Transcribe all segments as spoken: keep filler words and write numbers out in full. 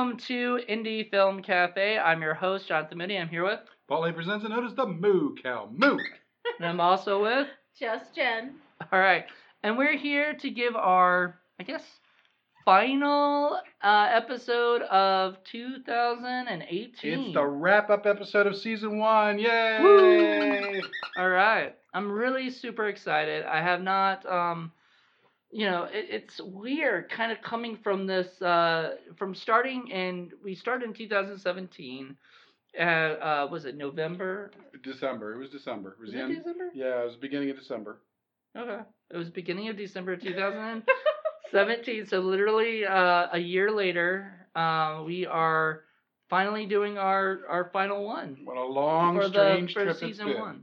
welcome to Indie Film Cafe. I'm your host, Jonathan Mooney. I'm here with... Paul A. presents and notice the Moo Cow Moo. And I'm also with... Just Jen. All right. And we're here to give our, I guess, final uh, episode of two thousand eighteen. It's the wrap-up episode of season one. Yay! Woo! All right. I'm really super excited. I have not... Um, You know, it, it's weird kind of coming from this, uh, from starting in, we started in two thousand seventeen, uh, uh, was it November? December, it was December. It was, Was the it end, December? Yeah, it was the beginning of December. Okay. It was beginning of December two thousand seventeen, so literally uh, a year later, uh, we are finally doing our, our final one. What a long, for strange the, for trip season it's been. one.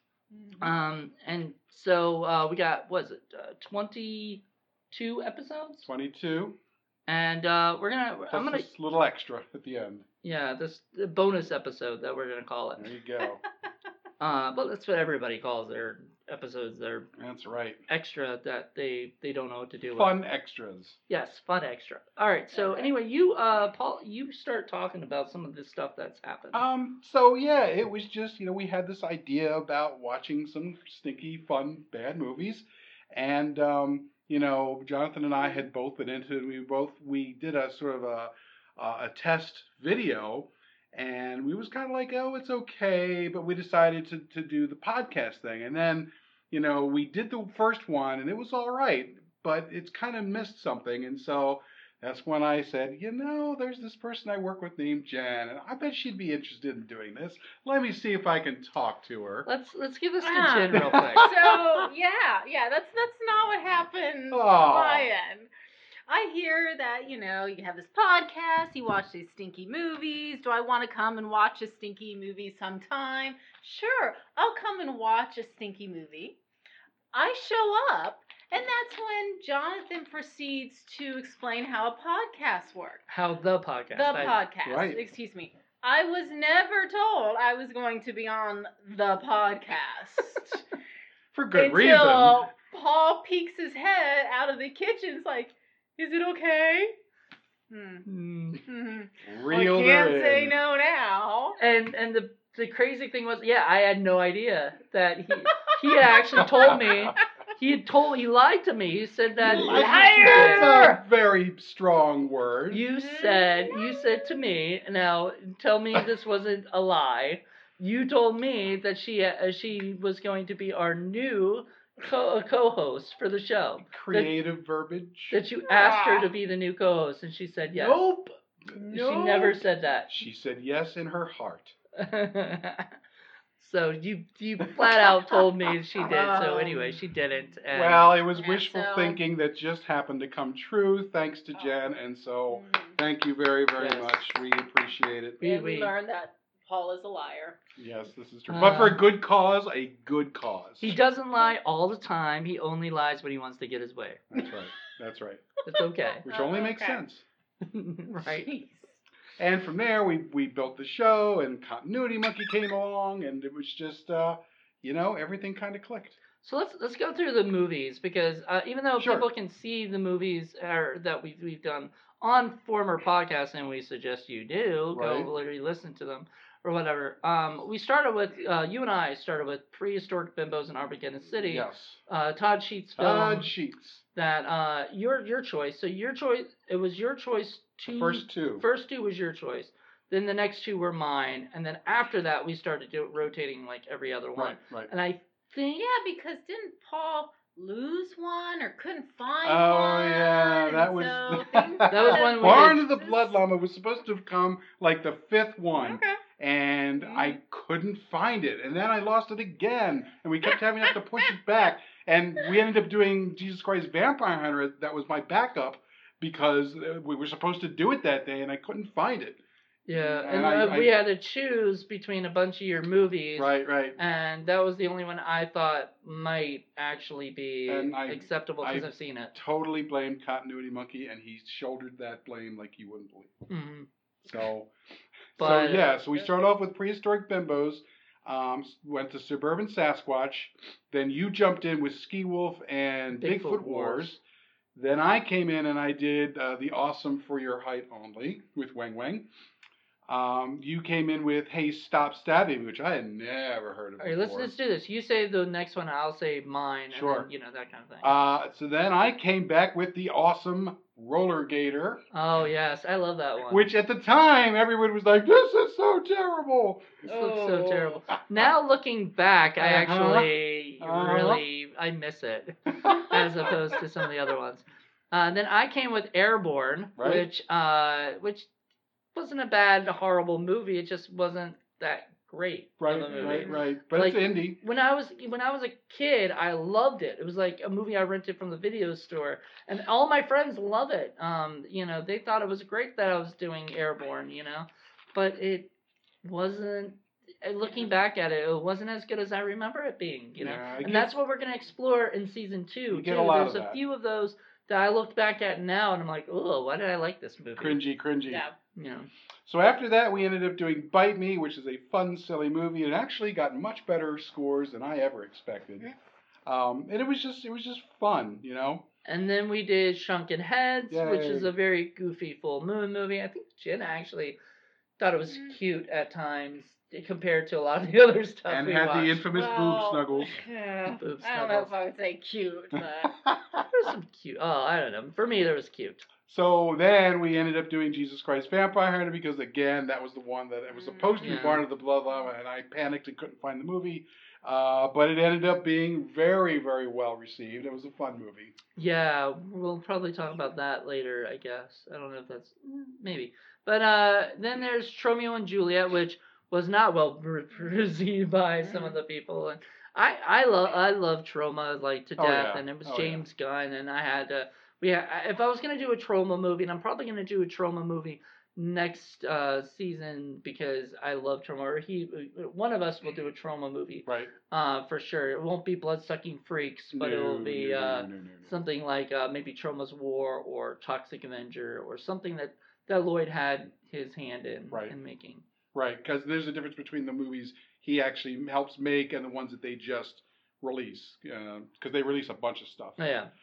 Um, and so uh, we got, what is it, uh, twenty-two episodes? twenty-two. And uh, we're gonna. Plus I'm gonna. this little extra at the end. Yeah, this the bonus episode that we're gonna call it. There you go. Uh, but that's what everybody calls their episodes. They're That's right. extra that they they don't know what to do Fun with. extras. Yes, fun extra. All right. So anyway, you uh Paul, you start talking about some of the stuff that's happened. Um. So yeah, it was just you know we had this idea about watching some stinky, fun, bad movies, and um. You know, Jonathan and I had both been into it. We both we did a sort of a a test video, and we was kind of like, oh, it's okay, but we decided to to do the podcast thing. And then, you know, we did the first one, and it was all right, but it's kind of missed something. And so that's when I said, you know, there's this person I work with named Jen, and I bet she'd be interested in doing this. Let me see if I can talk to her. Let's let's give this to Ah. Jen real quick. So yeah, yeah, that's that's not what happened Aw. on my end. I hear that, you know, you have this podcast, you watch these stinky movies. Do I want to come and watch a stinky movie sometime? Sure, I'll come and watch a stinky movie. I show up, and that's when Jonathan proceeds to explain how a podcast works. How the podcast? The I- podcast, Right. excuse me. I was never told I was going to be on the podcast. For good Until reason. Paul peeks his head out of the kitchen. It's like, is it okay? Hmm. Hmm. Hmm. Reel well, her can't say in. no now. And and the the crazy thing was, yeah, I had no idea that he he had actually told me. He had told he lied to me. He said that That's Liar! a very strong word. You said you said to me, now tell me this wasn't a lie. You told me that she uh, she was going to be our new co- uh, co-host for the show. Creative verbiage. That you asked her to be the new co-host, and she said yes. Nope. She Nope. never said that. She said yes in her heart. So you you flat out told me she did. So anyway, she didn't. And Well, it was Yeah, wishful so- thinking that just happened to come true thanks to Jen, and so Mhm. thank you very, very Yes. much. We appreciate it. We- And we we- learned that Paul is a liar. Yes, this is true. Uh, but for a good cause, a good cause. he doesn't lie all the time. He only lies when he wants to get his way. That's right. That's right. It's okay. Which Oh, only makes okay. sense. Right. Jeez. And from there, we we built the show, and Continuity Monkey came along, and it was just, uh, you know, everything kind of clicked. So let's let's go through the movies because uh, even though Sure. people can see the movies er, that we've we've done on former podcasts, and we suggest you do Right. go literally listen to them or whatever. Um, we started with uh, you and I started with Prehistoric Bimbos in Armageddon City. Yes. Uh, Todd Sheets film Todd Sheets. that uh your your choice. So your choice it was your choice to First two. First two was your choice. Then the next two were mine, and then after that we started do, rotating like every other one. Right, right. And I think Yeah, because didn't Paul lose one or couldn't find Oh, one? yeah, that and was so things That was kinda- when we Barn did- of the Blood Llama was supposed to have come like the fifth one. Okay. And Mhm. I couldn't find it. And then I lost it again. And we kept having to have to push it back. And we ended up doing Jesus Christ Vampire Hunter. That was my backup because uh, we were supposed to do it that day and I couldn't find it. yeah, And and, I- uh, I- we had to choose between a bunch of your movies. Right, right. And that was the only one I thought might actually be And I- acceptable because I- I've seen it. Totally blamed Continuity Monkey and he shouldered that blame like you wouldn't believe. Mhm. So, But- so yeah, so we started off with Prehistoric Bimbos, um, went to Suburban Sasquatch, then you jumped in with Ski Wolf and Bigfoot Bigfoot, Wars. Wars. Then I came in and I did uh, the Awesome for Your Height Only with Wang Wang. Um, you came in with Hey Stop Stabbing Me, which I had never heard of All right, before. let's let's do this. You say the next one, I'll say mine, Sure. and then, you know, that kind of thing. Uh, so then I came back with the Awesome Roller Gator. Oh yes, I love that one. Which at the time everyone was like, "This is so terrible." This looks so Oh. terrible. Now looking back, I Uh-huh. actually Uh-huh. really I miss it as opposed to some of the other ones. Uh, then I came with Airborne, Right. which uh, which wasn't a bad horrible movie. It just wasn't that great Right, of a movie. right, right. But Like, it's indie. When I was when I was a kid, I loved it. It was like a movie I rented from the video store, and all my friends love it. Um, you know, they thought it was great that I was doing Airborne. You know, but it wasn't. Looking back at it, it wasn't as good as I remember it being. You know, Yeah, I and guess- that's what we're gonna explore in season two. You get too. a lot There's of a that. few of those that I looked back at now, and I'm like, oh, why did I like this movie? Cringy, cringy. Yeah. You know. So after that, we ended up doing Bite Me, which is a fun, silly movie. It actually got much better scores than I ever expected. Um, and it was just, it was just fun, you know. And then we did Shrunken Heads, which Yay. is a very goofy full moon movie. I think Jen actually thought it was Mm. cute at times compared to a lot of the other stuff And we had watched. the infamous Well, boob snuggles. Yeah, Boob I don't know snuggles. if I would say cute, but There was some cute. Oh, I don't know. For me, there was cute. So then we ended up doing Jesus Christ Vampire Hunter because, again, that was the one that it was supposed to be Yeah. Barn of the Blood Llama, and I panicked and couldn't find the movie. Uh, but it ended up being very, very well received. It was a fun movie. Yeah, we'll probably talk about that later, I guess. I don't know if that's mm, maybe. But uh, then there's Tromeo and Juliet, which was not well re- received by some of the people, and I I love I love Troma like to Oh, death, yeah. and it was Oh, James Gunn, and I had to we ha- if I was gonna do a Troma movie, and I'm probably gonna do a Troma movie next uh, season because I love Troma. Or he one of us will do a Troma movie Right. uh, for sure. It won't be Blood Sucking Freaks, but it will No, be no, uh, no, no, no, no. something like uh, maybe Troma's War or Toxic Avenger or something that, that Lloyd had his hand in Right. in making. Right, because there's a difference between the movies he actually helps make and the ones that they just release. Because they release a bunch of stuff. Oh, yeah.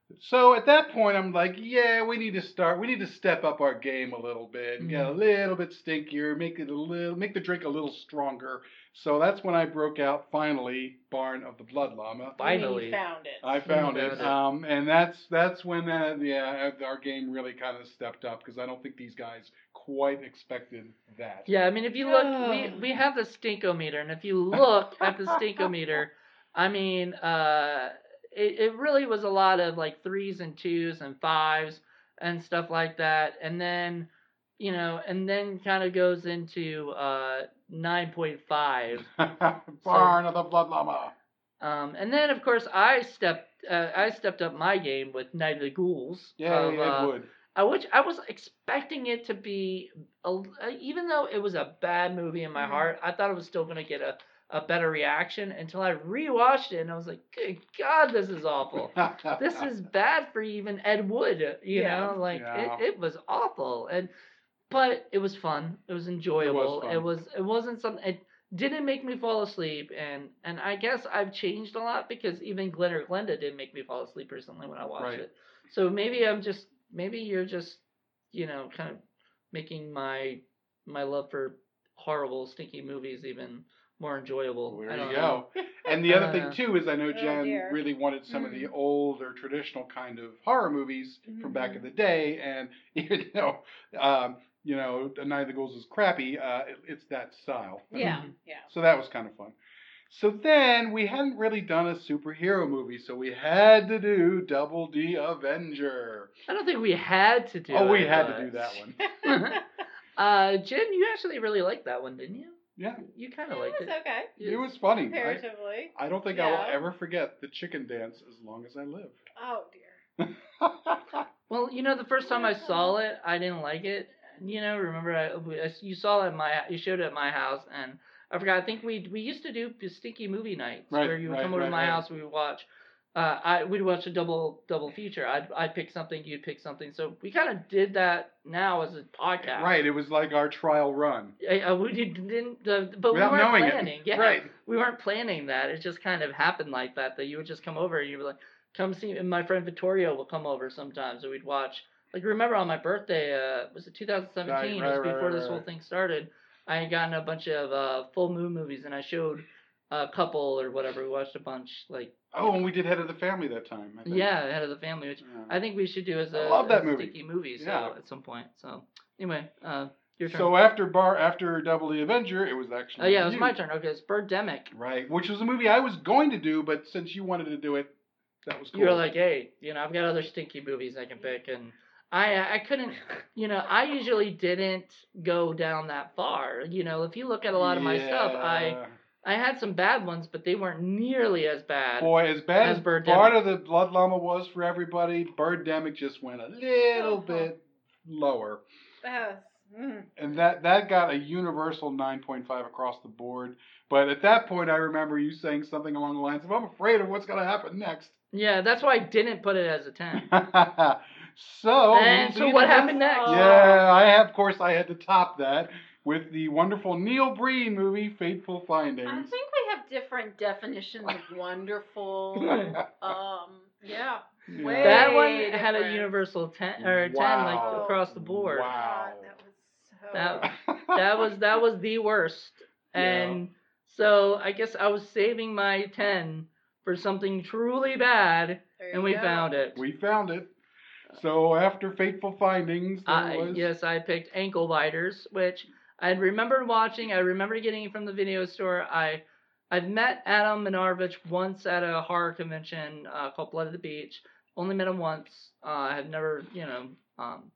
So at that point, I'm like, yeah, we need to start. We need to step up our game a little bit and get a little bit stinkier, make it a little, make the drink a little stronger. So that's when I broke out finally Barn of the Blood Llama. Finally. you found it. I found You it, found it. um, and that's that's when uh, yeah, our game really kind of stepped up because I don't think these guys quite expected that. Yeah, I mean, if you look, we, we have the stinkometer, and if you look at the stinkometer, I mean, uh, it, it really was a lot of like threes and twos and fives and stuff like that, and then, you know, and then kind of goes into uh, nine point five. Barn of the Blood Llama. Um, and then, of course, I stepped uh, I stepped up my game with Night of the Ghouls. Yay, of, Ed uh, Wood. I which I was expecting it to be, a, even though it was a bad movie in my Mhm. heart, I thought it was still going to get a, a better reaction until I rewatched it and I was like, good God, this is awful. This is bad for even Ed Wood, you Yeah. know, like Yeah. it, it was awful. And but it was fun. It was enjoyable. fun. It was it wasn't something. It didn't make me fall asleep, and and I guess I've changed a lot because even Glenn or Glenda didn't make me fall asleep recently when I watched Right. it. So maybe I'm just maybe you're just you know kind of making my my love for horrible stinky movies even more enjoyable. There I you don't go. know. And the other Uh, thing too is I know Oh, Jen dear. really wanted some of the Mm. old or traditional kind of horror movies from back in the day, and even though um, you know Night of the Ghouls is crappy, uh, it, it's that style. Yeah, Mhm. yeah. So that was kind of fun. So then we hadn't really done a superhero movie, so we had to do Double D Avenger. I don't think we had to do. oh, we it, had but- to do that one. uh, Jen, you actually really liked that one, didn't you? Yeah, You kind It of was liked it. okay, it was funny. I, comparatively. I don't think I will Yeah. ever forget the chicken dance as long as I live. Oh dear. Well, you know, the first time I saw it, I didn't like it. You know, remember I, we- I- you saw it at my you showed it at my house, and I forgot. I think we we used to do stinky movie nights Right, where you would right, come over right, to my right. house, we would watch. Uh, I we'd watch a double double feature. I'd I'd pick something, you'd pick something. So we kind of did that now as a podcast. Right, it was like our trial run. I, I, we didn't, uh, but Without we weren't knowing it. planning. Yeah, Right. we weren't planning that. It just kind of happened like that. That you would just come over and you were like, come see, and my friend Vittorio will come over sometimes, and we'd watch. Like, remember on my birthday, uh, was it two thousand seventeen? Right, right, it was before right, this right, whole right. thing started. I had gotten a bunch of uh, full moon movies, and I showed a couple or whatever. We watched a bunch, like. Oh, and we did Head of the Family that time. I think. Yeah, Head of the Family, which Yeah. I think we should do as a, I love that a movie. stinky movie. So Yeah. at some point. So anyway, uh, your turn. So after Bar after Double the Avenger, it was actually. Oh yeah, it was you. my turn. Okay, it's Birdemic. Right, which was a movie I was going to do, but since you wanted to do it, that was cool. You were like, hey, you know, I've got other stinky movies I can pick, and I I couldn't, you know, I usually didn't go down that far. You know, if you look at a lot of my stuff, I I had some bad ones, but they weren't nearly as bad. Boy, as bad as as Birdemic. part of the Blood Llama was for everybody, Birdemic just went a little Uh-huh. bit lower. Yes. Mm. And that, that got a universal nine point five across the board. But at that point, I remember you saying something along the lines of, I'm afraid of what's going to happen next. Yeah, that's why I didn't put it as a ten. so, And so what happened next? Yeah, I have, of course, I had to top that with the wonderful Neil Breen movie, Fateful Findings. I think we have different definitions of wonderful. um, yeah. Yeah. Way That one had a different. universal ten or a ten Wow. like across the board. Wow. God, that was so. That that was that was the worst. And so I guess I was saving my ten for something truly bad, There and you we go. found it. We found it. So after Fateful Findings, there I, was... yes, I picked Ankle Biters, which I remembered watching. I remember getting it from the video store. I I've met Adam Minarvich once at a horror convention uh, called Blood at the Beach. Only met him once. Uh, I have never, you know, um,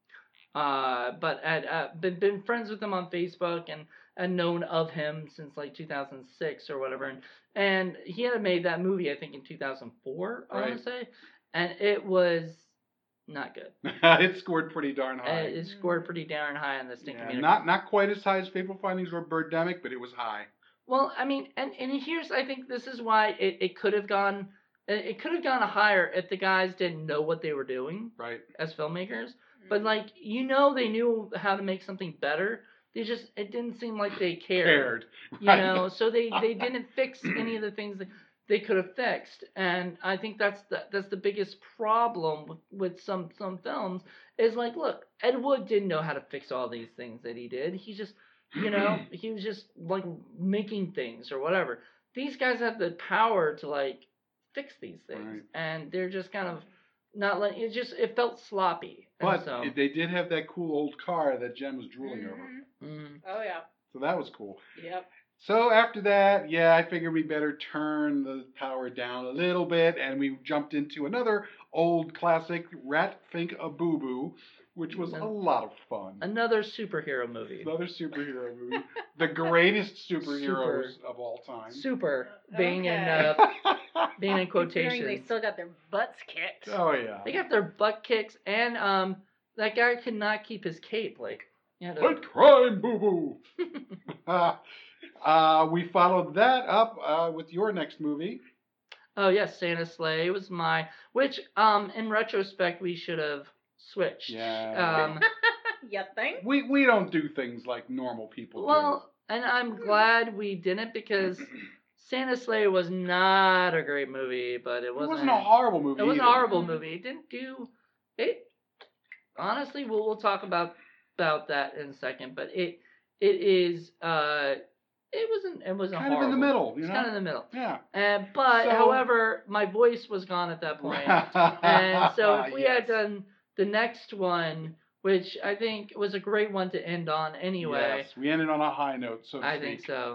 uh, but I'd uh, been been friends with him on Facebook and and known of him since like two thousand six or whatever. And and he had made that movie I think in two thousand four. I want Right. to say, and it was not good. It scored pretty darn Uh, high. it scored pretty darn high on the Stinky Yeah, Meter. not not quite as high as Fateful Findings or Birdemic, but it was high. Well, I mean, and, and here's I think this is why it, it could have gone it it could have gone higher if the guys didn't know what they were doing Right. as filmmakers. Mm-hmm. But like you know, they knew how to make something better. They just it didn't seem like they cared. Cared. You Right. know, so they, they didn't fix any of the things that they could have fixed, and I think that's the that's the biggest problem with, with some some films is like, look, Ed Wood didn't know how to fix all these things that he did. He just, you know, he was just like making things or whatever. These guys have the power to like fix these things, Right. and they're just kind of not like it. Just it felt sloppy. And But so, they did have that cool old car that Jen was drooling over. Mhm. mm, Oh yeah. So that was cool. Yep. So after that, yeah, I figured we better turn the power down a little bit, and we jumped into another old classic, Rat Fink a Boo Boo, which was a lot of fun. another superhero movie. Another superhero movie. The greatest superheroes of all time. Super being in Okay. uh, being in Considering quotations. they still got their butts kicked. Oh, yeah. They got their butt kicks, and um, that guy could not keep his cape. Like, you had to- Fight crime, Boo Boo! uh, we followed that up uh, with your next movie. oh yes, Santa Sleigh was my. Which um, in retrospect, we should have switched. Yeah. Um, You think? We we don't do things like normal people well, and I'm glad we didn't because Santa Sleigh was not a great movie, but it do. It wasn't. wasn't a horrible movie. It wasn't a either. horrible movie. It didn't do it. Honestly, we'll we'll talk about about that in a second. But it it is uh it wasn't it wasn't Kind of in horrible. the middle, you It's know? kind of in the middle. Yeah. Uh, but So- however, my voice was gone at that point, and so if we had Yes. done the next one, which I think was a great one to end on anyway, Yes, we ended on a high note, so to I speak. think so.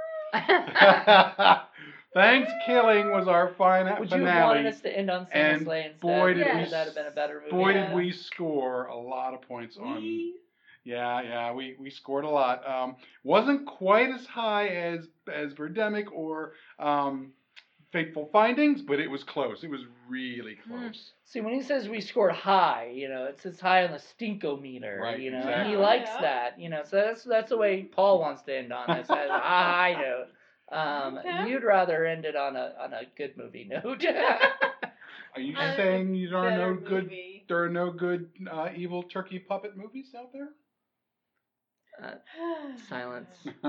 Thanksgiving was our fine Would you have finale. wanted us to end on Santa and Sleigh instead? boy, did Would we- that have been a better movie? Boy, Yeah. did we score a lot of points on. Yeah, yeah, we, we scored a lot. Um, wasn't quite as high as as Birdemic or um, Fateful Findings, but it was close. It was really close. See, when he says we scored high, you know, it's it's high on the stinkometer, Right, you know, exactly. and he likes Yeah. that, you know, so that's that's the way Paul wants to end on this, at a high note. Um, Okay. You'd rather end it on a on a good movie note. Are you Uh, saying there are no Better good movie. there are no good uh, evil turkey puppet movies out there? Uh, silence.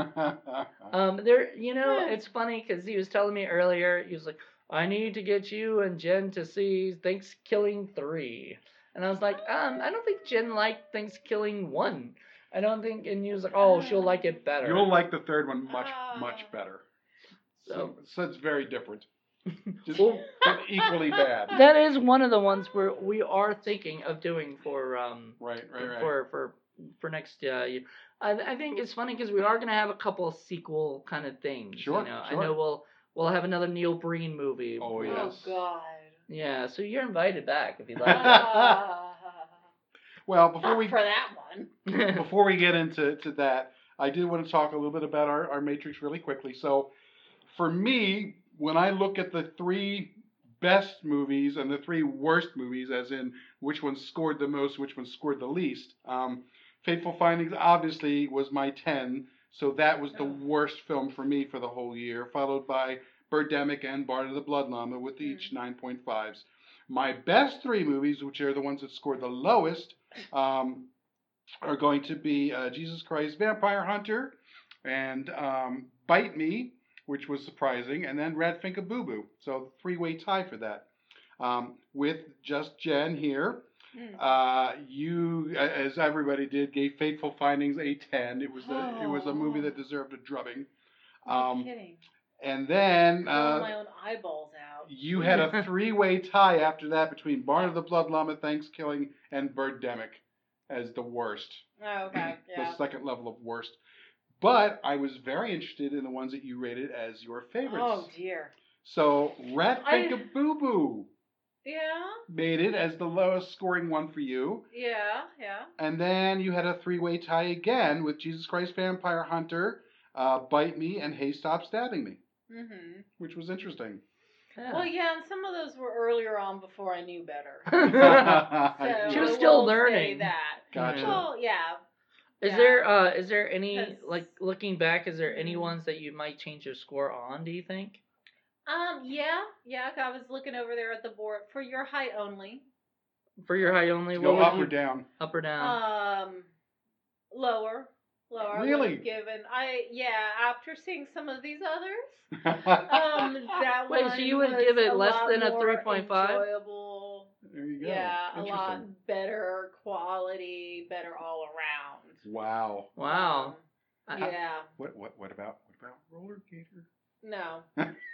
Um, there, you know, it's funny because he was telling me earlier. He was like, "I need to get you and Jen to see Thanksgiving three," and I was like, "Um, I don't think Jen liked Thanksgiving one. I don't think." And he was like, "Oh, she'll like it better." You'll like the third one much, much Ah. better. So, So- so it's very different. Just Well, but equally bad. that is one of the ones where we are thinking of doing for um Right, right, right. for for for next uh, year. I, I think it's funny because we are gonna have a couple of sequel kind of things. Sure, You know, sure. I know we'll we'll have another Neil Breen movie. Oh, Oh yes. God. Yeah, so you're invited back if you'd like. Ah. Well, before Not we for that one. to. before we get into to that, I did want to talk a little bit about our, our Matrix really quickly. So, for me, when I look at the three best movies and the three worst movies, as in which one scored the most, which one scored the least, um, Fateful Findings obviously was my ten, so that was the Oh. worst film for me for the whole year, followed by Birdemic and Barn of the Blood Llama with each Mm. nine point fives. My best three movies, which are the ones that scored the lowest, um, are going to be uh, Jesus Christ Vampire Hunter and um, Bite Me, which was surprising, and then Radfinka Boo Boo. So three-way tie for that. Um, with just Jen here, Mm. uh, you, a- as everybody did, gave Fateful Findings a ten. It was a it was a movie that deserved a drubbing. No Um, kidding. and then Pulling uh, my own eyeballs out. you had a three-way tie after that between Barn of the Blood Llama, Thanksgiving, and Birdemic as the worst. Oh, okay. Yeah. The second level of worst. But I was very interested in the ones that you rated as your favorites. Oh dear. So Ratfinka I- Boo Boo Yeah. made it as the lowest scoring one for you. Yeah. Yeah. And then you had a three-way tie again with Jesus Christ Vampire Hunter, uh, Bite Me, and Hey Stop Stabbing Me, Mhm. which was interesting. Yeah. Well, yeah, and some of those were earlier on before I knew better. I- So She was I still will say learning. that. Gotcha. Well, yeah. Is Yeah. there uh is there any 'Cause- like looking back? Is there any Mhm. ones that you might change your score on? Do you think? Um. Yeah. Yeah. I was looking over there at the board for your height only. For your high only, Go what up would or you down. up or down? Um. Lower. Lower. I would Really? have given. I yeah. After seeing some of these others, um, that Wait, so one you would was give it a less lot than a more three point five? Enjoyable. There you go. Yeah, a lot Interesting. better quality, better all around. Wow. Wow. Um, I- yeah. What what what about what about Roller Gator? No.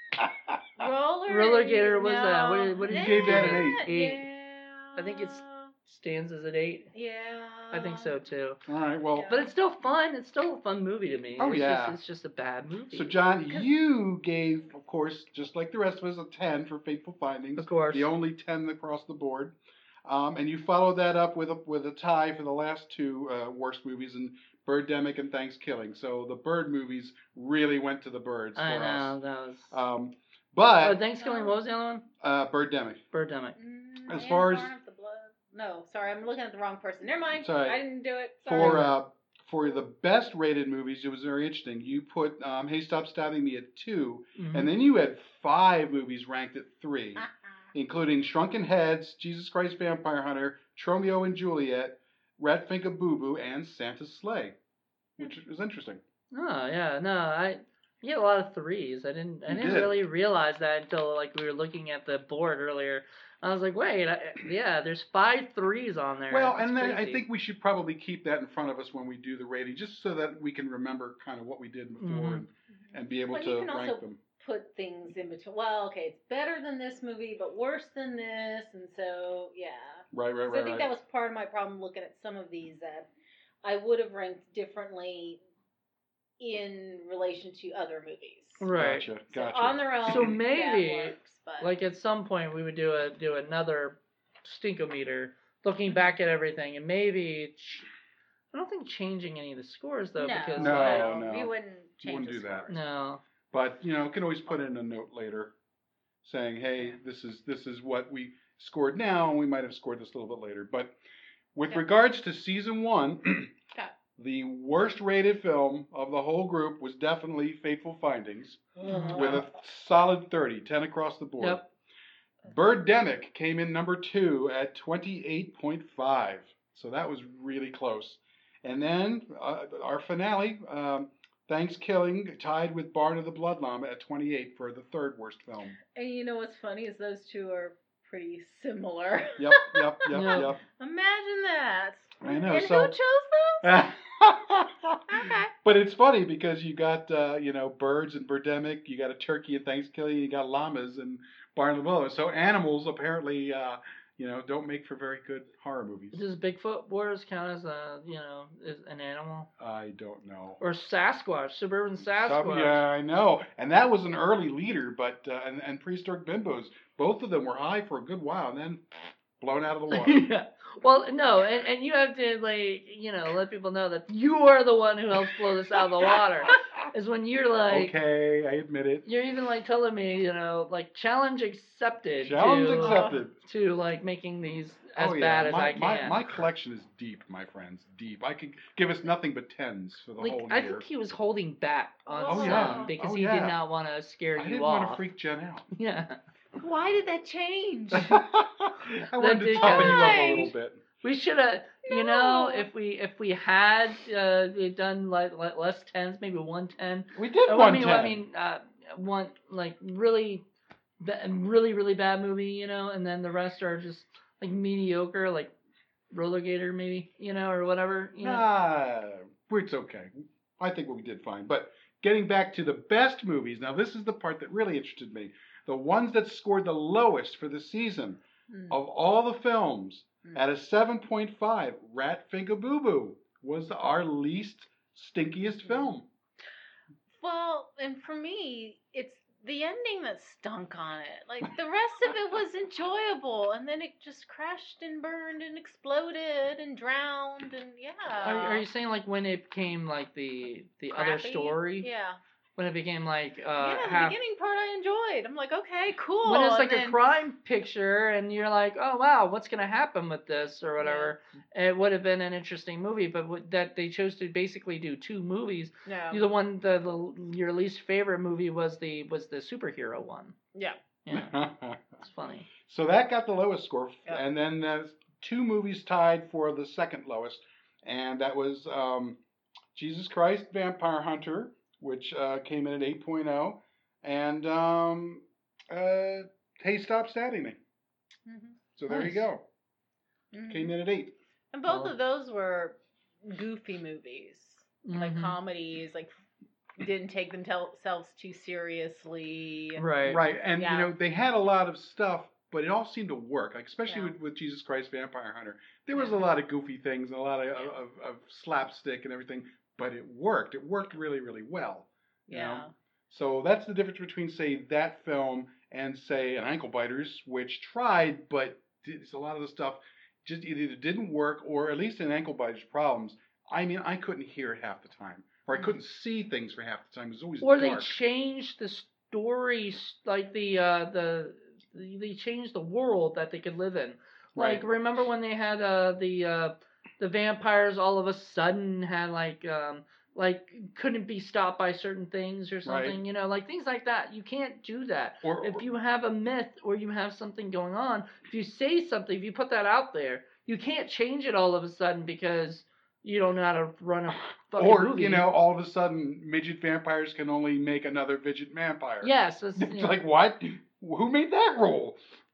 Roller. Roller Gator was, no. uh, what did- what did you give that an eight? Eight. Yeah. I think it's- Stands as an eight. Yeah. I think so too. All right. Well, Yeah. But it's still fun. It's still a fun movie to me. Oh, it's yeah. Just, it's just a bad movie. so John, Because- you gave, of course, just like the rest of us, a ten for Fateful Findings. Of course. The only ten across the board. Um, and you followed that up with a with a tie for the last two uh, worst movies in Birdemic and Thanksgiving. So the bird movies really went to the birds for I know us. that was. Um, oh, but Thanksgiving. What was the other one? uh, Birdemic. Birdemic. Mm, As and far as- Barn of the Blood. No, sorry, I'm looking at the wrong person. Never mind. It's all right. I didn't do it. Sorry. For uh, for the best rated movies, it was very interesting. You put um, Hey Stop Stabbing Me at two, Mhm. and then you had five movies ranked at three, Uh-uh. including Shrunken Heads, Jesus Christ Vampire Hunter, Tromeo and Juliet, Ratfinka Boo Boo, and Santa's Sleigh, which was interesting. Oh yeah, no, I you get a lot of threes. I didn't I You didn't did. really realize that until like we were looking at the board earlier. I was like, wait, I, yeah, there's five threes on there. Well, That's and then I crazy. think we should probably keep that in front of us when we do the rating, just so that we can remember kind of what we did before Mhm. and, and be able Well, to you can rank also them. put things in between. Well, okay, it's better than this movie, but worse than this, and so yeah. Right, right, 'Cause right, I think right. that was part of my problem looking at some of these that I would have ranked differently in relation to other movies. right. Gotcha, So gotcha. on their own, So maybe, that works, but Like at some point we would do a do another stinkometer, looking back at everything, and maybe ch- I don't think changing any of the scores though, no, because No, like, no. we wouldn't change wouldn't the do that. scores. no, But you know, can always put in a note later, saying, "Hey, this is this is what we scored now, and we might have scored this a little bit later." But with Yeah. regards to season one, Okay. the worst rated film of the whole group was definitely Fateful Findings, with a solid thirty, ten across the board. Yep. Birdemic came in number two at twenty-eight point five, so that was really close. And then uh, our finale, um, Thanksgiving, tied with Barn of the Blood Llama at twenty-eight for the third worst film. And you know what's funny is those two are pretty similar. Yep, yep, yep, Yep. yep. Imagine that. I know. And so, who chose those? Okay. But it's funny because you got uh, you know birds and Birdemic, you got a turkey and Thanksgiving, you got llamas and Barn of the Blood. So animals apparently uh, you know don't make for very good horror movies. Does Bigfoot Wars count as a, you know, as an animal? I don't know. Or Sasquatch, suburban Sasquatch. Some- yeah, I know. And that was an early leader, but uh, and, and prehistoric bimbos, both of them were high for a good while, and then blown out of the water. Yeah. Well, no, and, and you have to, like, you know, let people know that you are the one who helps blow this out of the water. Is when you're like, Okay, I admit it. you're even like telling me, you know, like challenge accepted. Challenge to, accepted. To like making these as oh, yeah. bad as my, I can. My, my collection is deep, my friends, deep. I could give us nothing but tens for the like whole I year. think he was holding back on Oh, some yeah. because Oh, he yeah. did not want to scare I you didn't off. want to freak Jen out. Yeah. Why did that change? I wanted to did toughen you up a Why? little bit. We should have, you know, No. if we if we had uh, done like, like less tens, maybe one ten. We did Oh, one I mean, ten. I mean, uh, one like really, ba- really, really bad movie, you know, and then the rest are just like mediocre, like Roller Gator, maybe, you know, or whatever. You know? Nah, it's okay. I think we did fine. But getting back to the best movies, now this is the part that really interested me. The ones that scored the lowest for the season Hmm. of all the films Hmm. at a seven point five, Rat Finger Boo Boo was our least stinkiest film. Well, and for me, it's the ending that stunk on it. Like the rest of it was enjoyable, and then it just crashed and burned and exploded and drowned, and yeah. Are, are you saying like when it became like the the other Crappy? story? Yeah. When it became like uh, yeah, the half. beginning part I enjoyed. I'm like, okay, cool. When it's and like then, a crime picture and you're like, oh wow, what's gonna happen with this or whatever, it would have been an interesting movie. But w- that they chose to basically do two movies. No. The one, the, the your least favorite movie was the was the superhero one. Yeah. Yeah, it's funny. So that got the lowest score, Yep. and then there's two movies tied for the second lowest, and that was um, Jesus Christ Vampire Hunter, which uh, came in at eight point oh, and um, uh, Hey Stop Stabbing Me. hmm So there you Nice. go. hmm Came in at eight. And both Well- of those were goofy movies, like Mhm. comedies, like didn't take themselves too seriously. Right. Right, and Yeah. you know they had a lot of stuff, but it all seemed to work. Like especially Yeah. with, with Jesus Christ Vampire Hunter, there was Yeah. a lot of goofy things and a lot of, of, of slapstick and everything, but it worked. It worked really, really well. You Yeah. know? So that's the difference between say that film and say an Ankle Biters, which tried, but did, a lot of the stuff just either didn't work or at least in Ankle Biters problems. I mean, I couldn't hear it half the time, or I couldn't see things for half the time. It was always Or they dark. changed the stories, like the uh, the they changed the world that they could live in. Like Right. remember when they had uh, the uh, the vampires all of a sudden had like um, like couldn't be stopped by certain things or something, Right. you know, like things like that. You can't do that. Or, If you have a myth or you have something going on, if you say something, if you put that out there, you can't change it all of a sudden because you don't know how to run a fucking or movie. you know, all of a sudden, midget vampires can only make another midget vampire. Yes, that's, It's you know, like what? Who made that rule?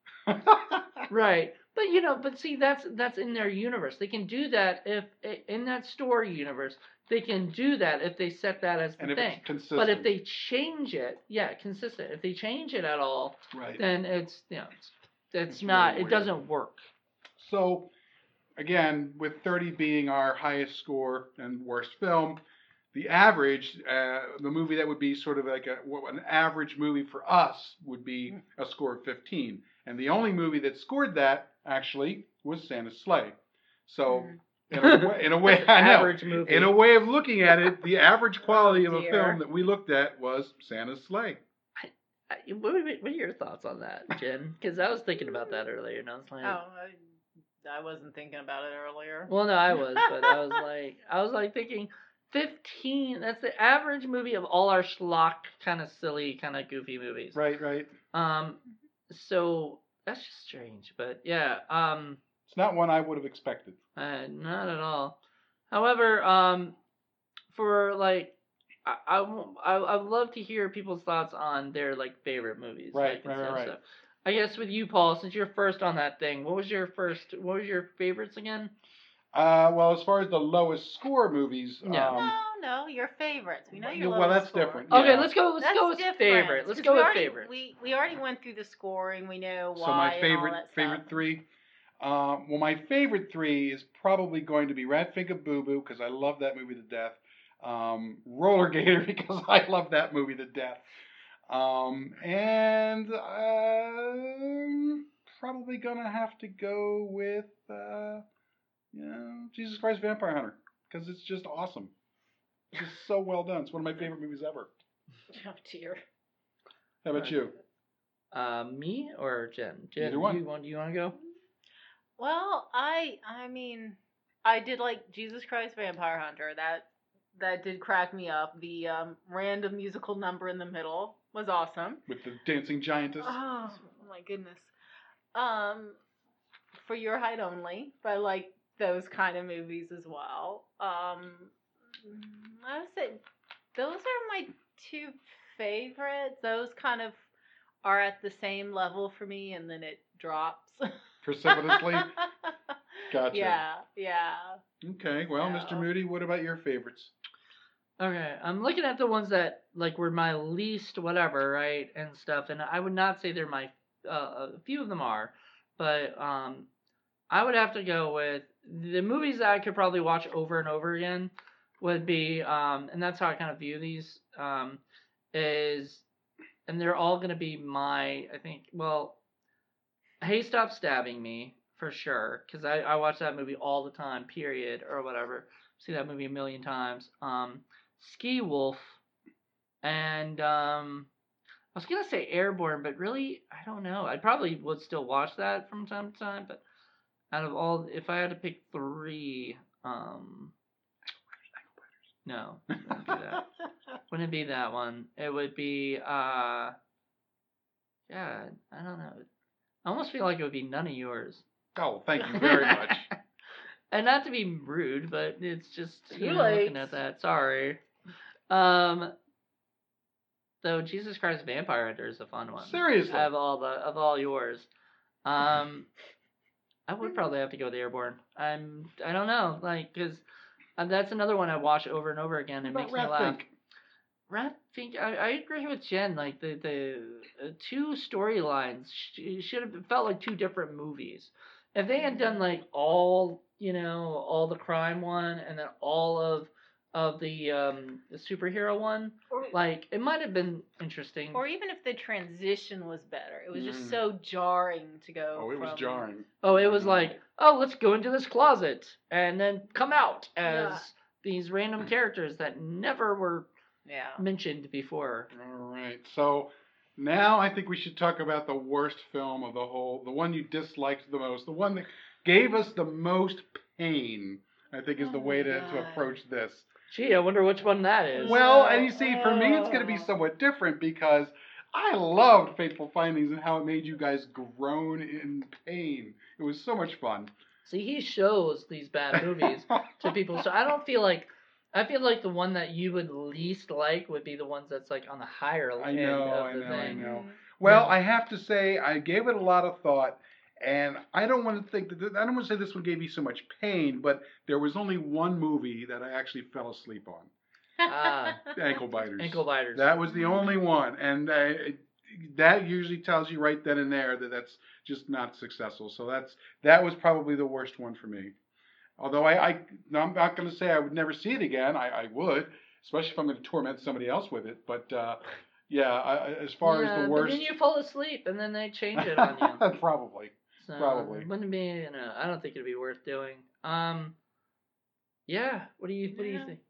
right. But you know, but see, that's that's in their universe. They can do that if in that story universe. They can do that if they set that as the and if thing. it's consistent. But if they change it, yeah, consistent. If they change it at all, right. then it's you know, it's, it's, It's not. really It weird. doesn't work. So, again, with thirty being our highest score and worst film, the average, uh, the movie that would be sort of like a, what an average movie for us would be a score of fifteen. And the only movie that scored that, actually, was Santa's Sleigh. So, in a way, in a way That's I an know. average movie. In a way of looking at it, the average quality Oh, of a dear. film that we looked at was Santa's Sleigh. I- What, what what are your thoughts on that, Jen? Because I was thinking about that earlier, and I was like, Oh, I, I wasn't thinking about it earlier. well, no, I was, but I was like, I was like thinking, fifteen. That's the average movie of all our schlock, kind of silly, kind of goofy movies. Right, right. Um, so that's just strange, but yeah, um, It's not one I would have expected. uh, not at all. However, um, for like, I, I, won't- I I'd love to hear people's thoughts on their like favorite movies. Right, like, and right, right, stuff. right. So, I guess with you, Paul, since you're first on that thing, what was your first? What was your favorites again? Uh, well, as far as the lowest score movies, Yeah. um, No, no, your favorites. We know well, your well, lowest that's score. different. Okay, Yeah. let's go. Let's That's go with different, favorite. Let's 'cause go we with already, favorites. We we already went through the scoring. We know why. So my and all favorite that favorite stuff. three. Um, well, my favorite three is probably going to be Ratfinger Boo Boo because I love that movie to death. Um, Roller Gator because I love that movie to death. Um, and um probably gonna have to go with uh, you know, Jesus Christ Vampire Hunter because it's just awesome. It's just so well done. It's one of my favorite movies ever. Oh dear. How about you? Uh, me or Jen? Jen, Either one. You want? You want to go? Well, I I mean, I did like Jesus Christ Vampire Hunter. That that did crack me up. The um, random musical number in the middle was awesome. With the dancing giantess. Oh my goodness. Um, For Your Height Only, but I like those kind of movies as well. Um, I would say those are my two favorites. Those kind of are at the same level for me, and then it drops. Precipitously. Gotcha. Yeah, yeah. Okay. Well, So- Mister Moody, what about your favorites? Okay, I'm looking at the ones that like were my least whatever, right, and stuff, and I would not say they're my. Uh, a few of them are, but um, I would have to go with the movies that I could probably watch over and over again. Would be um, and that's how I kind of view these um, is, and they're all gonna be my. I think well, Hey Stop Stabbing Me for sure, because I I watch that movie all the time, period or whatever. See that movie a million times. Um. Ski Wolf, and um, I was gonna say Airborne, but really, I don't know. I probably would still watch that from time to time, but out of all, if I had to pick three, um, no, it wouldn't be that. Wouldn't be that one. It would be, uh, yeah, I don't know. I almost feel like it would be none of yours. Oh, thank you very much. And not to be rude, but it's just Too I'm late. looking at that. Sorry. Um, though Jesus Christ Vampire Hunter is a fun one. Seriously. Of all the of all yours, um, I would probably have to go with Airborne. I'm I don't know, like because uh, that's another one I watch over and over again. It What makes about me laugh. Ratfink? Rat Fink, I, I agree with Jen. Like the the uh, two storylines sh- should have felt like two different movies. If they had done like all you know all the crime one and then all of of the um the superhero one, Or, like it might have been interesting. or even if the transition was better, it was just Mm. so jarring to go. Oh, it was from- jarring. Oh, it was like, oh, let's go into this closet and then come out as Yeah. these random characters that never were Yeah. mentioned before. All right. So now I think we should talk about the worst film of the whole, the one you disliked the most, the one that gave us the most pain, I think is Oh the way my to, to God. approach this. Gee, I wonder which one that is. Well, and you see, for me, it's going to be Oh. somewhat different because I loved Fateful Findings and how it made you guys groan in pain. It was so much fun. See, he shows these bad movies to people, so I don't feel like. I feel like the one that you would least like would be the ones that's like on the higher I end know, of I the know, I thing. know. Mhm. Well, Yeah. I have to say, I gave it a lot of thought, and I don't want to think that I don't want to say this one gave me so much pain, but there was only one movie that I actually fell asleep on. Ah. Ankle Biters. Ankle biters. That was the only one, and uh, it, that usually tells you right then and there that that's just not successful. So that's that was probably the worst one for me. Although I, I I'm not going to say I would never see it again. I, I would, especially if I'm going to torment somebody else with it. But uh, yeah, I, I- as far yeah, as the worst, But then you fall asleep and then they change it on you. probably. So Probably. It wouldn't be, you know, I don't think it'd be worth doing. Um, yeah. What do you, what do you Yeah. think?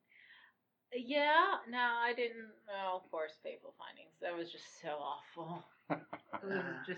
Yeah, no, I didn't. Oh, of course, Fateful Findings. That was just so awful. It was just.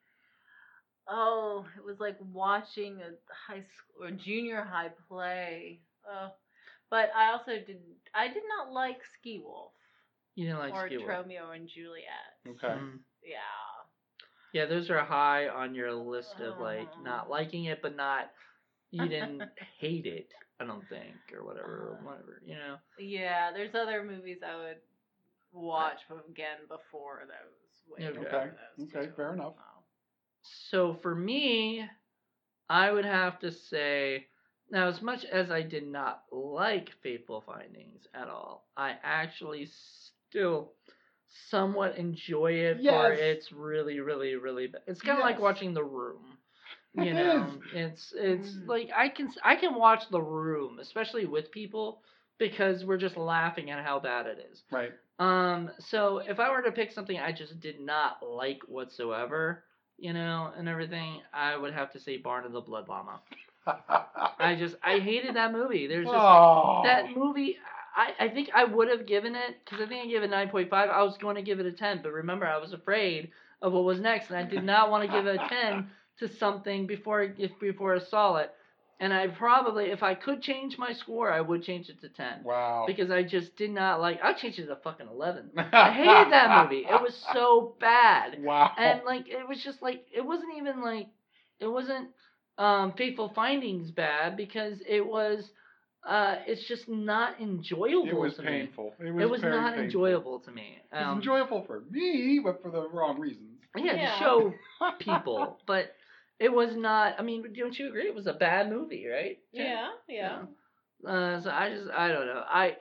Oh, it was like watching a high school or junior high play. Oh, but I also did. I did not like Ski Wolf You didn't like or Ski Wolf. Romeo and Juliet. Okay. Mm. Yeah. Yeah, those are high on your list of like Uh-huh. not liking it, but not you didn't hate it. I don't think, or whatever, or whatever. You know. Yeah, there's other movies I would watch again before those. Way Okay. before Okay. those Okay, two. fair enough. So. So for me, I would have to say, now as much as I did not like Fateful Findings at all, I actually still somewhat enjoy it for Yes. its really, really, really. Ba- it's kind of like Yes. watching The Room. You It know, is. it's it's Mm. like I can I can watch The Room, especially with people, because we're just laughing at how bad it is. Right. Um, so if I were to pick something I just did not like whatsoever, you know, and everything, I would have to say Barn of the Blood Llama. I just I hated that movie. There's just oh. that movie. I, I think I would have given it, because I think I gave it nine point five. I was going to give it a ten, but remember, I was afraid of what was next, and I did not want to give it a ten to something before if before I saw it. And I probably, if I could change my score, I would change it to ten. Wow. Because I just did not like, I'd change it to fucking eleven. I hated that movie. It was so bad. Wow. And like, it was just like, it wasn't even like, it wasn't um, Fateful Findings bad, because it was, uh, it's just not enjoyable It was to painful. me. It was, It was very not painful. enjoyable to me. It was Um, enjoyable for me, but for the wrong reasons. yeah, Yeah. to show people, but it was not. I mean, don't you agree? It was a bad movie, right? Yeah, yeah. Uh, so I just, I don't know. I,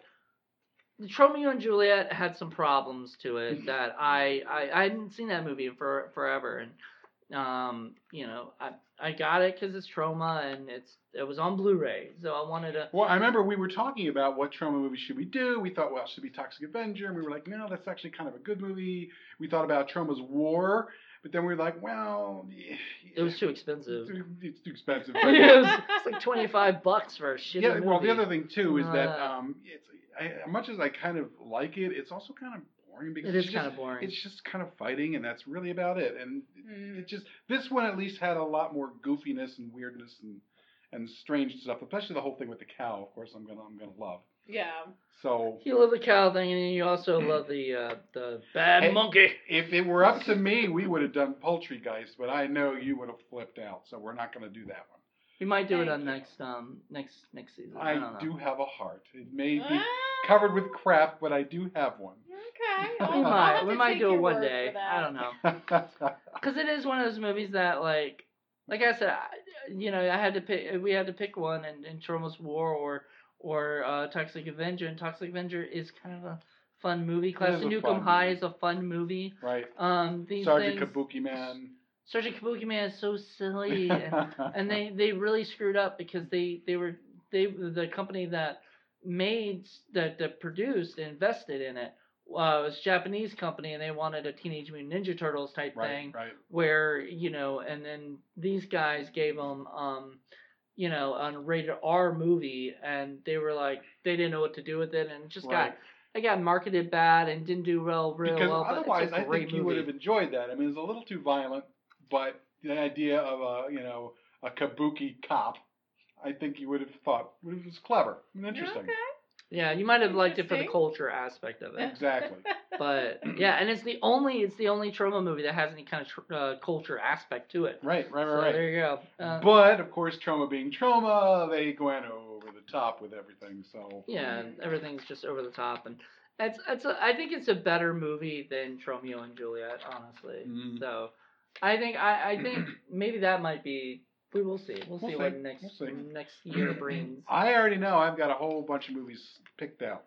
Romeo and Juliet had some problems to it that I, I, I hadn't seen that movie for forever, and um, you know, I, I got it because it's Troma and it's, it was on Blu-ray, so I wanted to. Well, I remember we were talking about what trauma movie should we do. We thought, well, it should be Toxic Avenger, and we were like, no, that's actually kind of a good movie. We thought about Troma's War, but then we were like, well, yeah, It was too expensive. It's, it's too expensive. it But was it's like twenty-five bucks for a shitty yeah, movie. well, the other thing too is that Uh, um, it's I, much as I kind of like it, it's also kind of boring because It it's is just, kind of boring. It's just kind of fighting, and that's really about it. And Mm. it just this one at least had a lot more goofiness and weirdness and and strange stuff, especially the whole thing with the cow. Of course, I'm gonna I'm gonna love. Yeah. So You love the cow thing, and you also love the uh, the bad Hey. monkey. if it were up to me, we would have done Poultrygeist, but I know you would have flipped out, so we're not gonna do that one. We might do it Thank on you. next um next next season. I, I, don't know. do have a heart. It may be Ah, covered with crap, but I do have one. Okay. We I'll- I'll might have we to might take do it your one word day. for that. I don't know. Because it is one of those movies that, like, like I said, I, you know, I had to pick. We had to pick one, and, and Troma's War or or uh, Toxic Avenger, and Toxic Avenger is kind of a fun movie. Class is of a Nukem fun High movie. is a fun movie. Right. Um, these Sergeant things, Kabuki Man. Sergeant Kabuki Man is so silly, and, and they, they really screwed up because they, they were they the company that made that that produced and invested in it uh, was a Japanese company, and they wanted a Teenage Mutant Ninja Turtles type right, thing right. where, you know, and then these guys gave them um you know a rated R movie, and they were like they didn't know what to do with it, and it just Right. got it got marketed bad and didn't do real real Because well. otherwise, but it's a I great think movie. you would have enjoyed that. I mean, it's a little too violent, but the idea of a, you know, a kabuki cop, I think you would have thought it was clever and interesting. Okay. Yeah, you might have liked it for the Interesting. culture aspect of it. Exactly. But yeah, and it's the only it's the only Troma movie that has any kind of tr- uh, culture aspect to it. Right, right, So right, right. there you go. Uh, But of course, Troma being Troma, they went over the top with everything. So yeah, and everything's just over the top, and it's it's a, I think it's a better movie than Romeo and Juliet, honestly. Mhm. So I think I, I think maybe that might be. We will see. We'll, We'll see see. what next We'll see. next year brings. I already know I've got a whole bunch of movies picked out.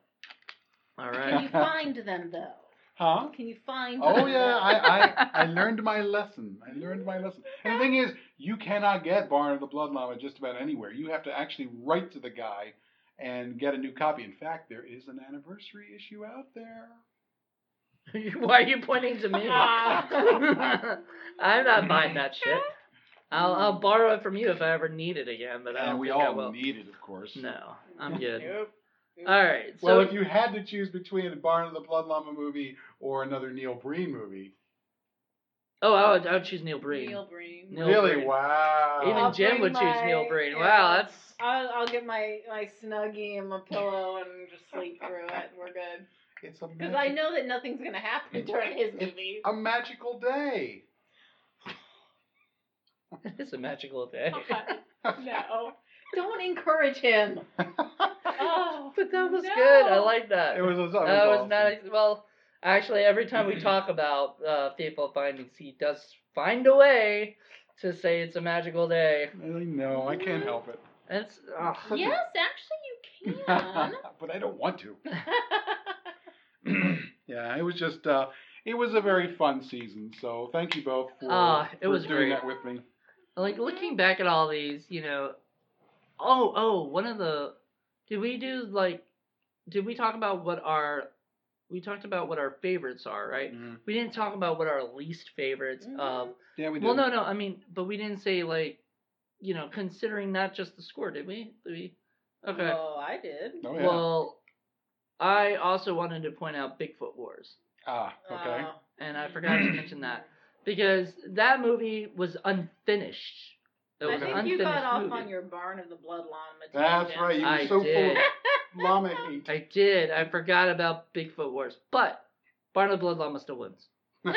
All Can right. you find them though? Huh? Can you find Oh them? yeah, I, I I learned my lesson. I learned my lesson. And the thing is, you cannot get Barn of the Blood Llama just about anywhere. You have to actually write to the guy and get a new copy. In fact, there is an anniversary issue out there. Why are you pointing to me? I'm not buying that shit. I'll I'll borrow it from you if I ever need it again, but I And don't we think I all will. need it, of course. No, I'm good. Nope. All right. So Well, if you had to choose between a Barn of the Blood Llama movie or another Neil Breen movie, oh, I would I would choose Neil Breen. Neil Breen. Neil really, Breen. wow. Even I'll Jim bring would choose my- Neil Breen. yeah. Wow, that's I'll, I'll get my, my Snuggie and my pillow and just sleep through it. We're good. It's a Because magic- I know that nothing's going to happen during his it's movies. a magical day. it's a magical day. No. Don't encourage him. Oh, But that was no. good. I like that. It was, it was, it That was awesome. nice. Well, actually, every time we talk about uh, Fateful Findings, he does find a way to say it's a magical day. I know, I can't help it. It's oh, Such a- Yes, actually you can. But I don't want to. Yeah, it was just, uh, it was a very fun season. So thank you both for, Ah, it for was doing great. that with me. like looking back at all these, you know. Oh, oh, one of the. Did we do like? Did we talk about what our? We talked about what our favorites are, right? Mhm. We didn't talk about what our least favorites Mhm. of. Yeah, we did. Well, no, no. I mean, but we didn't say like, you know, considering not just the score, did we? Did we? Okay. Oh, I did. Oh, yeah. Well, I also wanted to point out Bigfoot Wars, Ah, okay. Oh. and I forgot to mention that because that movie was unfinished. It I was an think you unfinished got off movie. on your Barn of the Blood Llama. That's tangent. right. You were I so did. full of llama hate. I did. I forgot about Bigfoot Wars, but Barn of the Blood Llama still wins.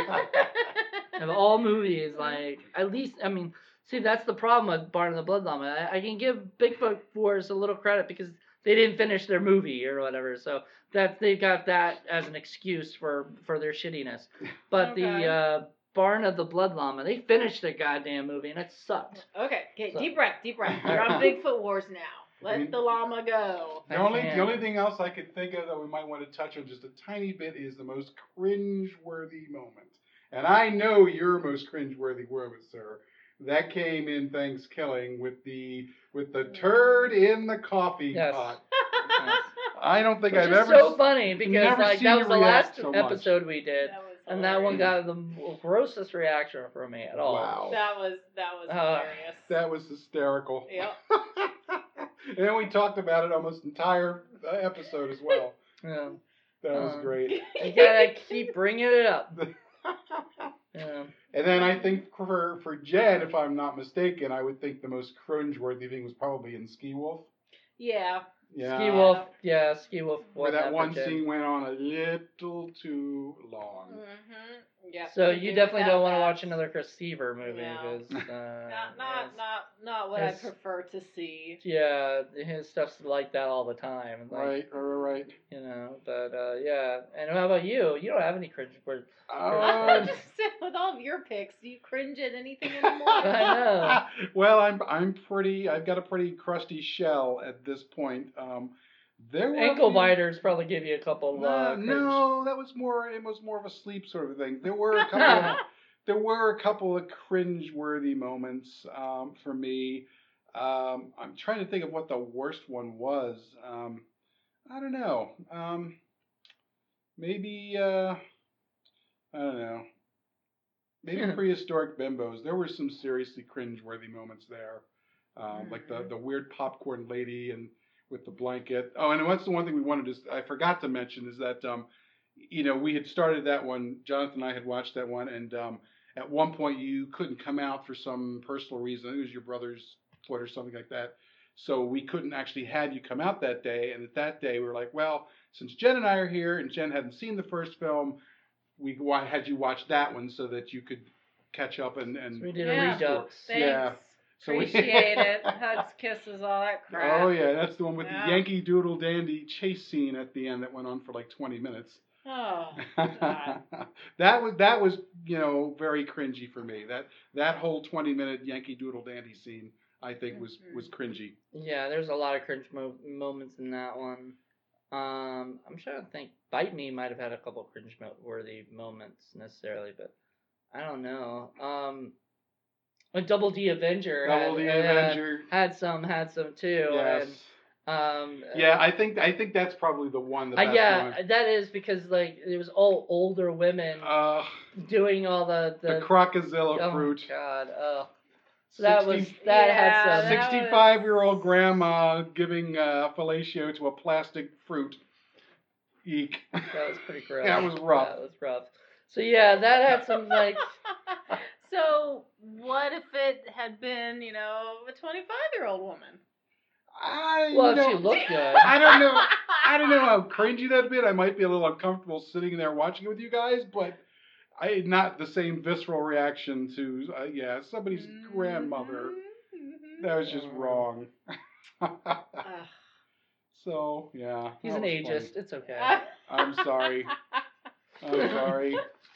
Of all movies, like at least, I mean, see, that's the problem with Barn of the Blood Llama. I, I can give Bigfoot Wars a little credit because they didn't finish their movie or whatever, so that they got that as an excuse for for their shittiness. But Okay. the uh, Barn of the Blood Llama, they finished their goddamn movie and it sucked. Okay, okay, So- deep breath, deep breath. You're on Bigfoot Wars now. Let I mean- the llama go. The only, Man. the only thing else I could think of that we might want to touch on just a tiny bit is the most cringe-worthy moment. And I know your most cringe-worthy moment, sir. That came in Thanksgiving with the with the turd in the coffee Yes. pot. Yes. I don't think Which I've is ever so s- funny because never like seen that you was the react last so much. episode we did, That was and that one hilarious. got the grossest reaction from me at all. Wow. That was that was Uh, hilarious. That was hysterical. Yep. And then we talked about it almost entire uh, episode as well. Yeah. That was Um, great. You gotta keep bringing it up. Yeah. And then I think for for Jen, if I'm not mistaken, I would think the most cringe-worthy thing was probably in Ski Wolf. Yeah. Yeah. Ski Wolf, yeah, Ski Wolf. Where won that for one Jen. scene went on a little too long. Mhm. Yep. So could you do definitely without don't want to that. watch another Chris Seaver movie No. because uh, Not not his- not not what his- I prefer to see. yeah, his stuff's like that all the time. Like, Right, right, right. You know, but uh, yeah. And how about you? You don't have any cringe words. I'm Um, just saying, with all of your picks, do you cringe at anything anymore? I know. well, I'm I'm pretty. I've got a pretty crusty shell at this point. Um, there were a Ankle few- biters probably give you a couple. No, Uh, cringe. no, that was more. It was more of a sleep sort of thing. There were a couple. of, there were a couple of cringe-worthy moments um, for me. Um, I'm trying to think of what the worst one was. Um, I don't know. Um, maybe uh, I don't know. Maybe prehistoric bimbos. There were some seriously cringe-worthy moments there, um, like the the weird popcorn lady and with the blanket. Oh, and what's the one thing we wanted to I forgot to mention is that um, you know, we had started that one. Jonathan and I had watched that one, and um, at one point you couldn't come out for some personal reason. It was your brother's foot or something like that. So we couldn't actually have you come out that day. And at that day, we were like, well, since Jen and I are here, and Jen hadn't seen the first film, we wa- had you watch that one so that you could catch up and and So we did Yeah. a redux. Thanks. Yeah. So we- Appreciate it. Hugs, kisses, all that crap. Oh yeah, that's the one with Yeah. the Yankee Doodle Dandy chase scene at the end that went on for like twenty minutes. Oh, God. that was that was you know very cringy for me. That that whole twenty minute Yankee Doodle Dandy scene I think was Mhm. was cringy. Yeah, there's a lot of cringe mo- moments in that one. Um, I'm trying to think. Bite Me might have had a couple cringe-worthy moments necessarily, but I don't know. Um, a Double D Avenger. Double had, D uh, Avenger. had some, had some too. Yes. And, um, Yeah, I think I think that's probably the one. The uh, best yeah, one. that is because like it was all older women Uh, doing all the the the, crocozilla oh fruit. God, oh. So that was Sixty- that Yeah, had some. that- Sixty-five-year-old grandma giving uh, fellatio to a plastic fruit. Eek. That was pretty gross. That was rough. That was rough. So yeah, that had some like. So what if it had been, you know, a twenty-five-year-old woman? I, Well, you if know, she looked good. I don't know. I don't know how cringy that'd be. I might be a little uncomfortable sitting there watching it with you guys, but I not the same visceral reaction to uh, yeah somebody's grandmother. Mhm. That was just Mhm. wrong. Ugh. So yeah, He's that an was ageist. funny. It's okay. I'm sorry. I'm sorry.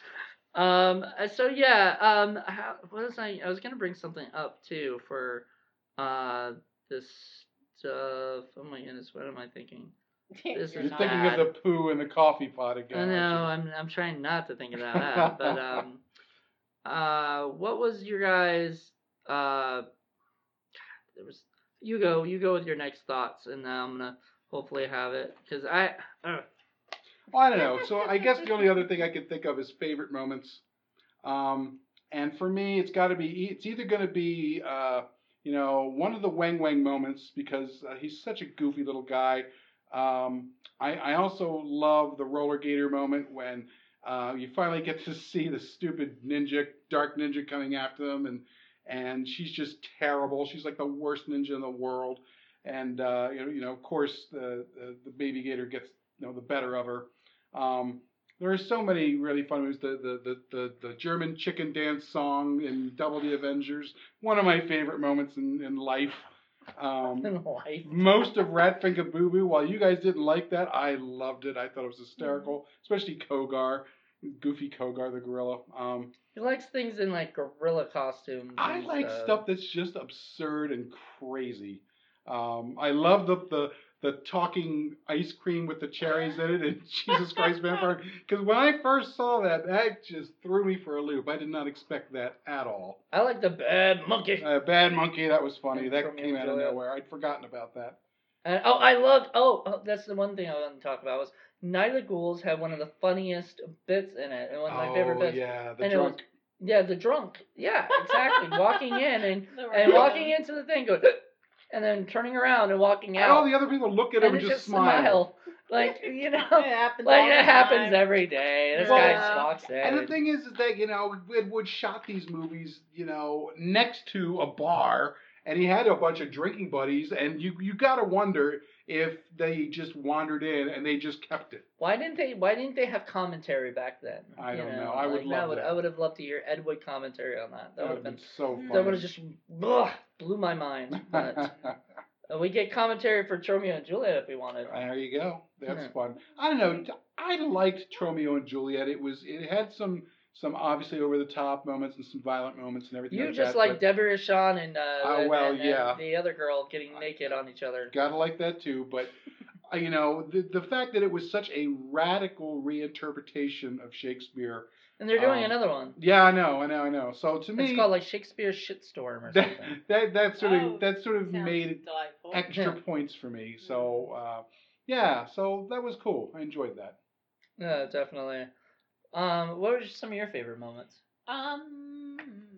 Um. uh, So yeah. Um. How, what was I? I was gonna bring something up too for, uh, this stuff. Oh my goodness. What am I thinking? This You're is You're thinking bad. of the poo in the coffee pot again. I know. aren't I'm. I'm trying not to think about that. But um. Uh. What was your guys? Uh. There was. You go. You go with your next thoughts, and then I'm gonna hopefully have it because I. Uh, Well, I don't know. So I guess the only other thing I can think of is favorite moments. Um, and for me, it's got to be. It's either going to be, uh, you know, one of the Wang Wang moments because uh, he's such a goofy little guy. Um, I, I also love the roller gator moment when uh, you finally get to see the stupid ninja, dark ninja, coming after them, and and she's just terrible. She's like the worst ninja in the world. And uh, you know, you know, of course, the, the the baby gator gets you know the better of her. Um, there are so many really fun movies. The, the the the the German chicken dance song in Double the Avengers, one of my favorite moments in, in life. Um, in life. most of Ratfinger Boo Boo, while you guys didn't like that, I loved it. I thought it was hysterical, especially Kogar, goofy Kogar the gorilla. Um, He likes things in like gorilla costumes. I and like stuff. stuff that's just absurd and crazy. Um, I love the, the the talking ice cream with the cherries in it and Jesus Christ Vampire. Because when I first saw that, that just threw me for a loop. I did not expect that at all. I like the bad monkey. Uh, Bad Monkey, that was funny. And That Romeo came and out of Juliet. nowhere. I'd forgotten about that. And, oh, I loved. Oh, oh, that's the one thing I wanted to talk about was Night of the Ghouls had one of the funniest bits in it, and one of my oh, favorite bits. yeah, the And it was- drunk. Yeah, the drunk. Yeah, exactly. Walking in and The and random. walking into the thing, going, and then turning around and walking And all out, the other people look at him and and it just smile. Like you know, It happens like all it the happens time. every day. This Well, guy just walks in. And the thing is, is that you know, Wood shot these movies, you know, next to a bar, and he had a bunch of drinking buddies, and you you gotta wonder if they just wandered in and they just kept it. Why didn't they? Why didn't they have commentary back then? I You don't know. I would like, love would, that. I would have loved to hear Ed Wood commentary on that. That That would would have have been. been so funny. That would have just ugh, blew my mind. But uh, we get commentary for Romeo and Juliet if we wanted. There you go. That's Yeah. fun. I don't know. I liked Romeo and Juliet. It was. It had some some obviously over the top moments and some violent moments and everything. You like just that, like but Deborah Sean and, uh, Oh, and, well, and, and yeah. the other girl getting naked on each other. Gotta like that too. But uh, you know, the the fact that it was such a radical reinterpretation of Shakespeare. And they're doing Um, another one. Yeah, I know, I know, I know. So to me, It's called like Shakespeare's Shitstorm or that, something. that that sort of Oh, that sort of Sounds made it delightful. extra Yeah. points for me. So uh, yeah, so that was cool. I enjoyed that. Yeah, definitely. Um, what were some of your favorite moments? Um,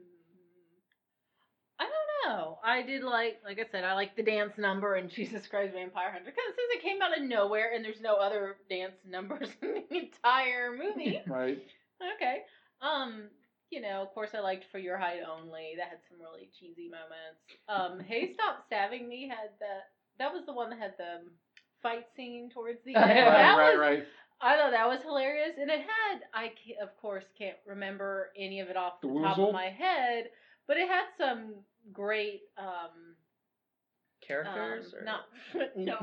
I don't know. I did like, like I said, I like the dance number in Jesus Christ Vampire Hunter because since it came out of nowhere and there's no other dance numbers in the entire movie. Right. Okay. Um, you know, of course I liked For Your Height Only. That had some really cheesy moments. Um, Hey Stop Stabbing Me had that. That was the one that had the fight scene towards the end. Right, that right, was, right. I thought that was hilarious, and it had. I ca- of course can't remember any of it off the, The top Woozle? of my head, but it had some great. Um, Characters? um, or... not no.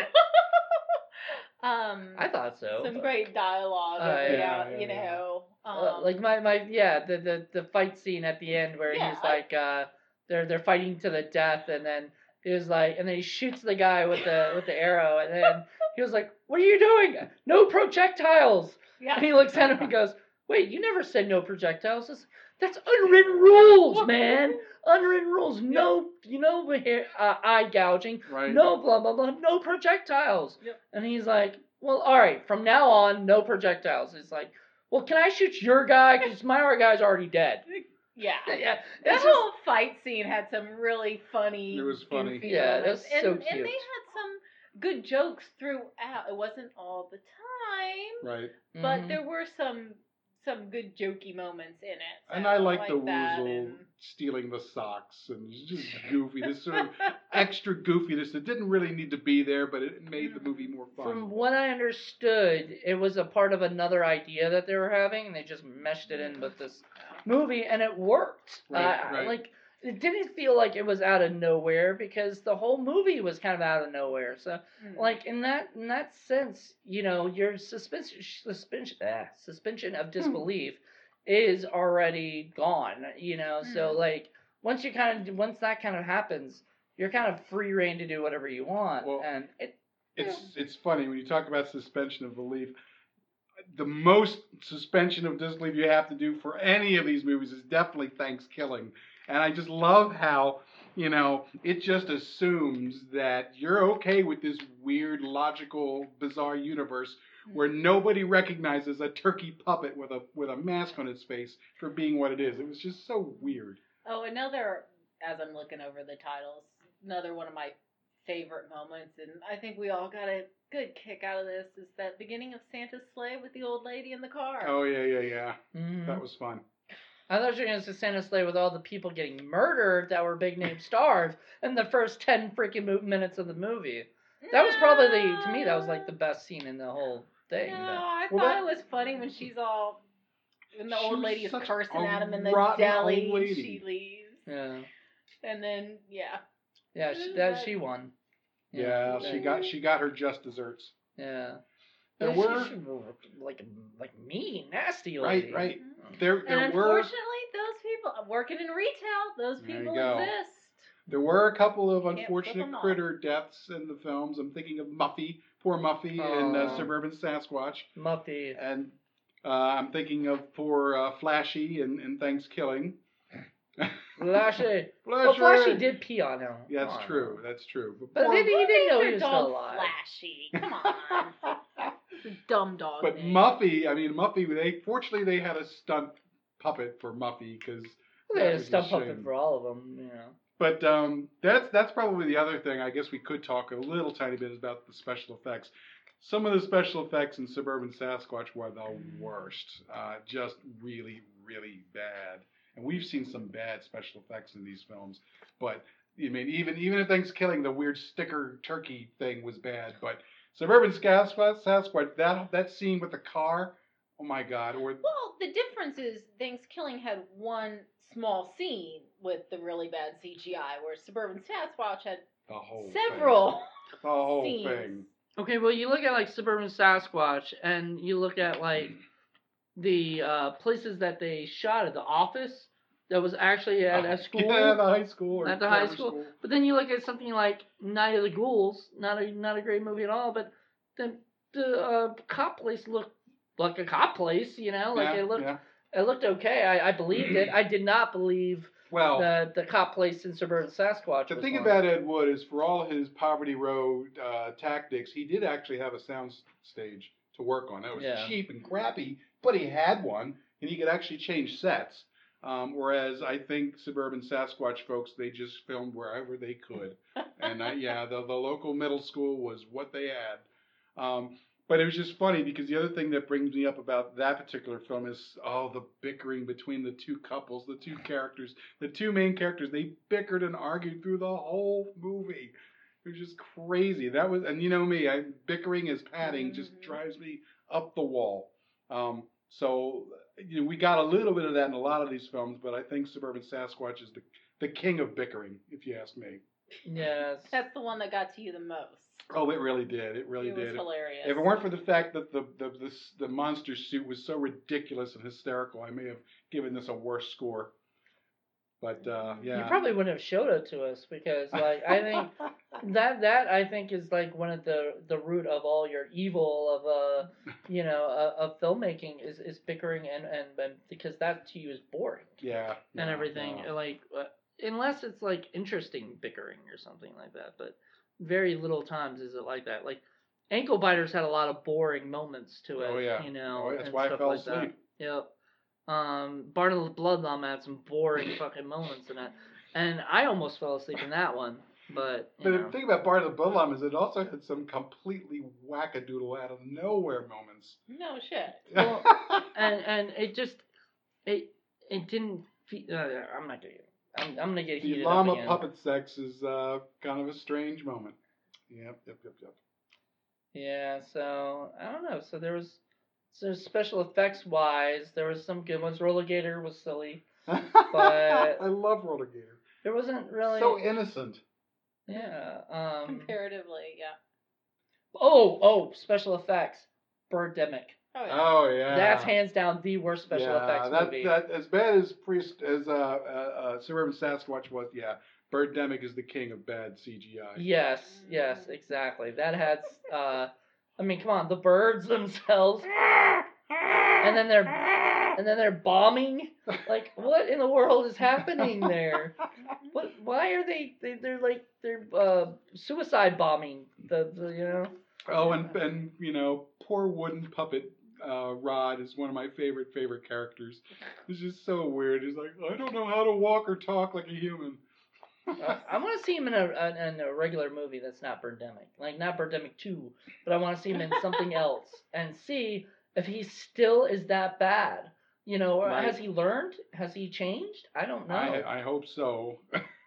um, I thought so. some but- great dialogue. Oh, about, yeah, yeah, you yeah. know. Um, Uh, like my, my yeah the, the the fight scene at the end where Yeah, he's I- like uh they're they're fighting to the death and then he was like and then he shoots the guy with the with the arrow and then he was like, what are you doing? No projectiles. yeah. And he looks at him and goes, wait, you never said no projectiles. That's, that's unwritten rules, man. Unwritten rules. No, you know, uh, eye gouging. Right. No blah blah blah. No projectiles. Yep. And he's like, well, all right, from now on, no projectiles. He's like, well, can I shoot your guy? Because my other guy's already dead. Yeah. Yeah, That it's just- whole fight scene had some really funny. It was funny. goofy Yeah, moments. that's so and, cute. And they had some good jokes throughout. It wasn't all the time, Right. but Mhm. there were some some good jokey moments in it. And so I like the that, Woozle and- stealing the socks and it's just goofy. This sort of extra goofiness that didn't really need to be there, but it made the movie more fun. From what I understood, it was a part of another idea that they were having, and they just meshed it in with this movie, and it worked. Right, Uh, right. Like it didn't feel like it was out of nowhere because the whole movie was kind of out of nowhere. So, Mm. like in that in that sense, you know, your suspension suspension ah, suspension of disbelief is already gone. You know, so Mm. like once you kind of once that kind of happens, you're kind of free reign to do whatever you want, Well, and it. It's it's funny when you talk about suspension of belief. The most suspension of disbelief you have to do for any of these movies is definitely Thanksgiving. And I just love how, you know, it just assumes that you're okay with this weird, logical, bizarre universe where nobody recognizes a turkey puppet with a with a mask on its face for being what it is. It was just so weird. Oh, another, as I'm looking over the titles, another one of my favorite moments, and I think we all got a good kick out of this, is that beginning of Santa's sleigh with the old lady in the car. Oh, yeah, yeah, yeah. Mhm. That was fun. I thought you were going to say Santa's Sleigh with all the people getting murdered that were big name stars in the first ten freaking mo- minutes of the movie. That was probably the, to me, that was like the best scene in the whole thing. No, but- I Well, thought that- it was funny when she's all, when the She old was lady is such cursing a at him in the rotten deli, old and lady. she leaves. Yeah. And then, yeah. Yeah, she, that, she won. Yeah, she got she got her just desserts. Yeah. There Yeah, were she, she, like like mean, nasty right, lady. right. There And there were unfortunately, those people, working in retail, those There you people go. exist. there were a couple of Can't flip unfortunate 'em off. critter deaths in the films. I'm thinking of Muffy, poor Muffy in uh, Aw. Suburban Sasquatch, Muffy. and uh, I'm thinking of poor uh, Flashy in, in Thanksgiving. Flashy. Well, Flashy. Flashy did pee on him. Yeah, that's Come on. true. That's true. But, But poor- maybe he Who didn't know names he was their still dog alive. Flashy? Come on. It's a dumb dog But name. Muffy, I mean Muffy. They fortunately they had a stunt puppet for Muffy because They had a stump puppet for all of them, you know. But um, that's that's probably the other thing. I guess we could talk a little tiny bit about the special effects. Some of the special effects in Suburban Sasquatch were the worst. Uh, just really, really bad. And we've seen some bad special effects in these films. But I mean, even even in Thanksgiving, the weird sticker turkey thing was bad. But Suburban Sasquatch, Sasquatch that that scene with the car, oh my God! Or Well, the difference is Thanksgiving had one small scene with the really bad C G I, where Suburban Sasquatch had the whole several. thing. the whole scenes. thing. Okay, well, you look at like Suburban Sasquatch, and you look at like the uh, places that they shot at. The Office that was actually at a school. Yeah, the high school. Or At the high grammar school. But then you look at something like Night of the Ghouls, not a not a great movie at all, but the the uh, cop place looked like a cop place, you know, like Yeah, it looked yeah. it looked okay. I, I believed it. I did not believe Well, the the cop place in Suburban Sasquatch. the was thing one. about Ed Wood is, for all his Poverty Road uh, tactics, he did actually have a sound s- stage to work on. That was Yeah. cheap and crappy, but he had one, and he could actually change sets. Um, whereas I think Suburban Sasquatch folks, they just filmed wherever they could. And I, yeah, the, the local middle school was what they had. Um, but it was just funny because the other thing that brings me up about that particular film is, oh, the bickering between the two couples, the two characters, the two main characters. They bickered and argued through the whole movie. It was just crazy. That was, and you know me, I bickering as padding just Mhm. drives me up the wall. Um, so you know, we got a little bit of that in a lot of these films, but I think Suburban Sasquatch is the the king of bickering, if you ask me. Yes. That's the one that got to you the most. Oh, it really did. It really it did. was hilarious. If it weren't for the fact that the the the, the monster suit was so ridiculous and hysterical, I may have given this a worse score. But uh, yeah, You probably wouldn't have showed it to us because, like, I think that that I think is like one of the the root of all your evil of uh you know uh, of filmmaking is is bickering and, and and because that to you is boring yeah, and yeah, everything yeah. like uh, unless it's like interesting bickering or something like that. But very little times is it like that. Like Ankle Biters had a lot of boring moments to it. Oh, yeah. You know. Oh, yeah, that's and why I stuff fell like asleep. That. Yep. Um, Bartle Bloodlum had some boring fucking moments in that, and I almost fell asleep in that one. But you But know. the thing about Bart of the Bloodlum is it also had some completely wackadoodle out of nowhere moments. No shit. Well, and and it just it it didn't. Fe- uh, I'm not gonna. I'm, I'm gonna get the heated llama up again. puppet sex is uh, kind of a strange moment. Yep, yep, yep, yep. Yeah, so I don't know. So there was, so special effects wise, there was some good ones. Roller Gator was silly. I love Roller Gator. There wasn't really. So innocent. Yeah. Um. Comparatively, yeah. Oh, oh, special effects. Birdemic. Oh, yeah. Oh yeah. That's hands down the worst special yeah, effects that, movie. That as bad as Priest as uh, uh, uh, Suburban Sasquatch was. Yeah, Birdemic is the king of bad C G I. Yes, yes, exactly. That had. Uh, I mean, come on, the birds themselves, and then they're and then they're bombing. Like, what in the world is happening there? What? Why are they? they they're like they're uh, suicide bombing the, the you know. Oh, and and you know, poor wooden puppet uh, Rod is one of my favorite favorite characters. He's just so weird. He's like, I don't know how to walk or talk like a human. uh, I want to see him in a, a in a regular movie that's not Birdemic, like not Birdemic two, but I want to see him in something else and see if he still is that bad. You know, or Right. has he learned? Has he changed? I don't know. I I hope so.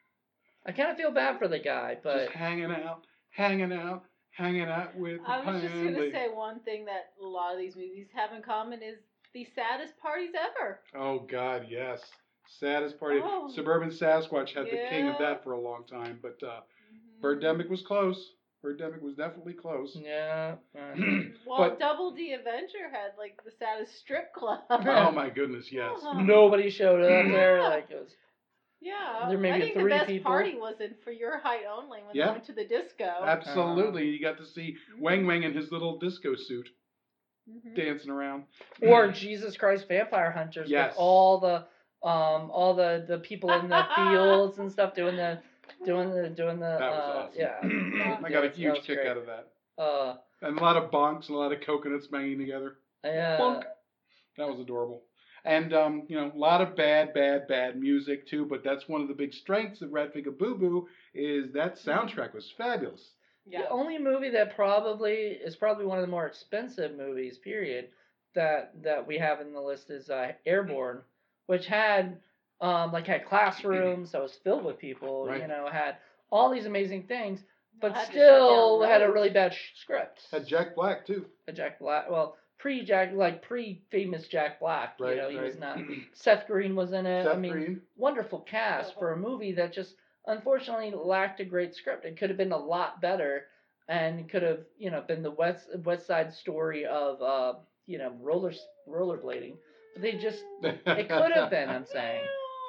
I kind of feel bad for the guy, but Just hanging out, hanging out, hanging out with. I was just going to Pandy. say one thing that a lot of these movies have in common is the saddest parties ever. Oh God, yes. Saddest party. Oh. Suburban Sasquatch had the king of Yeah. that for a long time, but uh, Mhm. Birdemic was close. Birdemic was definitely close. yeah. uh, Well, but Double D Adventure had like the saddest strip club. oh my goodness, yes. Uh-huh. nobody showed up there. Yeah. Like it was. Yeah, There may I be think the three best people. party was in For Your Height Only when Yeah. they went to the disco. Absolutely, you got to see Wang Wang in his little disco suit Mhm. dancing around. Or Jesus Christ Vampire Hunters Yes. with all the um all the, the people in the fields and stuff doing the doing the doing the That was uh, awesome. yeah. I got a That huge was kick great. out of that. Uh And a lot of bonks and a lot of coconuts banging together. yeah. Bonk. That was adorable. And, um, you know, a lot of bad, bad, bad music, too. But that's one of the big strengths of Rat Figure Boo Boo is that soundtrack was fabulous. Yeah. The only movie that probably is probably one of the more expensive movies, period, that that we have in the list is uh, Airborne, which had um like had classrooms that was filled with people, Right. you know, had all these amazing things, but Had to shut still down had a roads. really bad sh- script. Had Jack Black, too. A Jack Black, well, pre Jack, like pre famous Jack Black, Right, you know, he was right. not. Seth Green was in it. Seth I mean, Green. wonderful cast for a movie that just unfortunately lacked a great script. It could have been a lot better, and could have, you know, been the West West Side Story of, uh, you know, roller rollerblading. But they just, it could have been. I'm saying,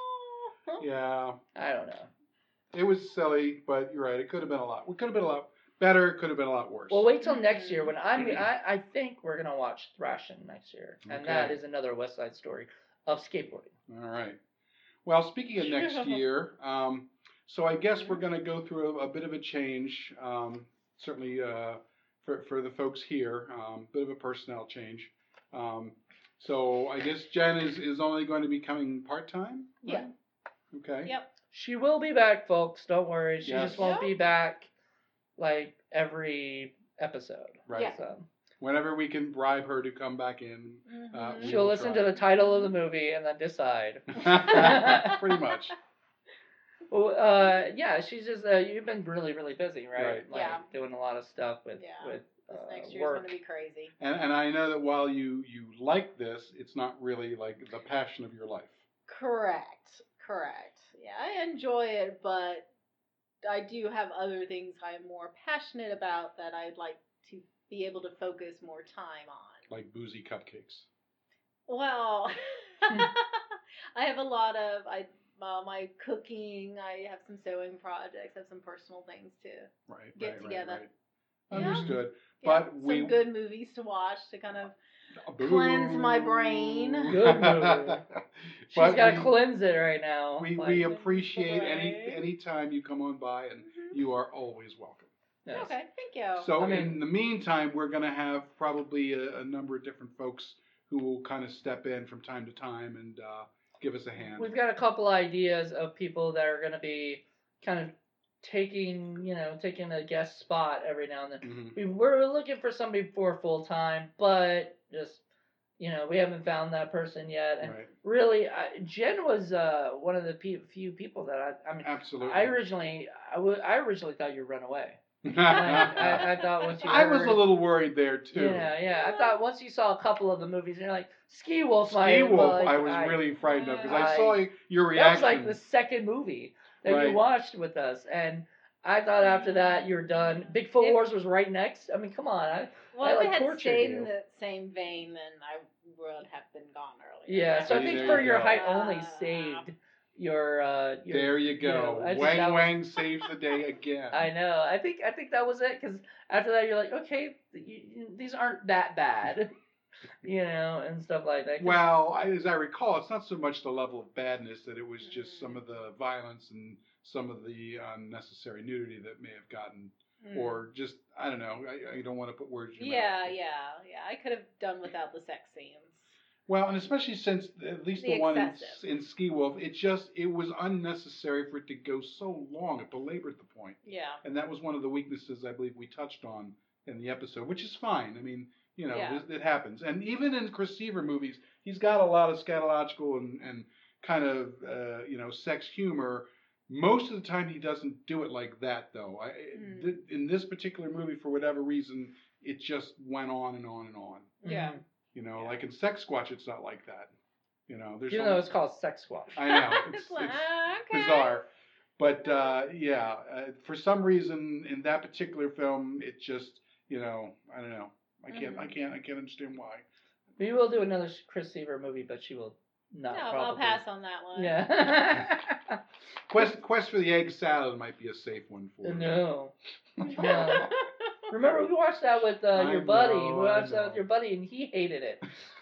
Yeah. I don't know. It was silly, but you're right. It could have been a lot. It could have been a lot better. It could have been a lot worse. Well, wait till next year when I'm. I, I think we're gonna watch Thrashin' next year, and Okay. that is another West Side Story of skateboarding. All right. Well, speaking of next year, um, so I guess we're going to go through a, a bit of a change. Um, certainly uh, for for the folks here, um, bit of a personnel change. Um, so I guess Jen is, is only going to be coming part time. Yeah. Okay. Yep. She will be back, folks. Don't worry. She Yes. just won't Yeah. be back like every episode. Right. Yeah. So Whenever we can bribe her to come back in, Mhm. Uh, we she'll will listen try. to the title of the movie and then decide. pretty much. Well, uh, yeah, she's just. Uh, you've been really, really busy, right? Right. Like Yeah. doing a lot of stuff with Yeah. with This uh, next year's work. going to be crazy. And and I know that while you you like this, it's not really like the passion of your life. Correct. Correct. Yeah, I enjoy it, but I do have other things I'm more passionate about that I'd like to be able to focus more time on. Like boozy cupcakes. Well, I have a lot of I uh, my cooking. I have some sewing projects. I have some personal things to Right. Get right, together. Right, right. Yeah. Understood. yeah, But some we good movies to watch to kind of Boo. cleanse my brain. Good movie. She's But got to we- cleanse it right now. We Like, we appreciate any Right. any time you come on by, and Mhm. you are always welcome. yes. Okay, thank you. So I mean- in the meantime, we're going to have probably a, a number of different folks who will kind of step in from time to time and uh, give us a hand. We've got a couple ideas of people that are going to be kind of taking, you know, taking a guest spot every now and then. Mhm. We were looking for somebody for full time, but just, you know, we haven't found that person yet. And Right. really, I, Jen was uh, one of the pe- few people that I, I mean, Absolutely. I originally, I, w- I originally thought you'd run away. I, I thought once you I was heard- a little worried there too. Yeah, yeah. I thought once you saw a couple of the movies, and you're like, Ski Wolf. Ski might- Wolf, like, I was really frightened of because I, I- saw your That was reaction. like the second movie. that Right. you watched with us, and I thought after that you were done. Bigfoot If- Wars was right next. I mean, come on. I, Well, I, if like, it had tortured stayed you. in the same vein, then I would have been gone earlier. Yeah, so I See, think there for you your go. height only Uh, saved your. Uh, your There you go. know, I think Wang that was- Wang saves the day again. I know. I think I think that was it because after that you're like, okay, you, you, these aren't that bad, you know, and stuff like that. 'Cause- Well, I, as I recall, it's not so much the level of badness that it was just some of the violence and some of the unnecessary nudity that may have gotten, Mm. or just I don't know. I, I don't want to put words in your Yeah, mouth. yeah, yeah. I could have done without the sex scenes. Well, and especially since at least the, The one in, excessive. in Ski Wolf, it just it was unnecessary for it to go so long. It belabored the point, Yeah. and that was one of the weaknesses I believe we touched on in the episode, which is fine. I mean, you know, Yeah. it, it happens. And even in Chris Seaver movies, he's got a lot of scatological and, and kind of uh, you know sex humor. Most of the time, he doesn't do it like that, though. I, Mm. th- in this particular movie, for whatever reason, it just went on and on and on. Yeah. Mhm. You know, Yeah. like in Sex Squatch, it's not like that. You know, there's Even some- though it's called Sex Squash. I know it's, It's like, it's ah, okay. bizarre, but uh, yeah, uh, for some reason in that particular film, it just you know I don't know. I can't Mhm. I can't I can't understand why. We will do another Chris Seaver movie, but she will No, not. I'll probably. pass on that one. Yeah. Quest Quest for the Egg Salad might be a safe one for you. no. No. Remember we watched that with uh, I your buddy. know, we I watched that with know. your buddy, and he hated it.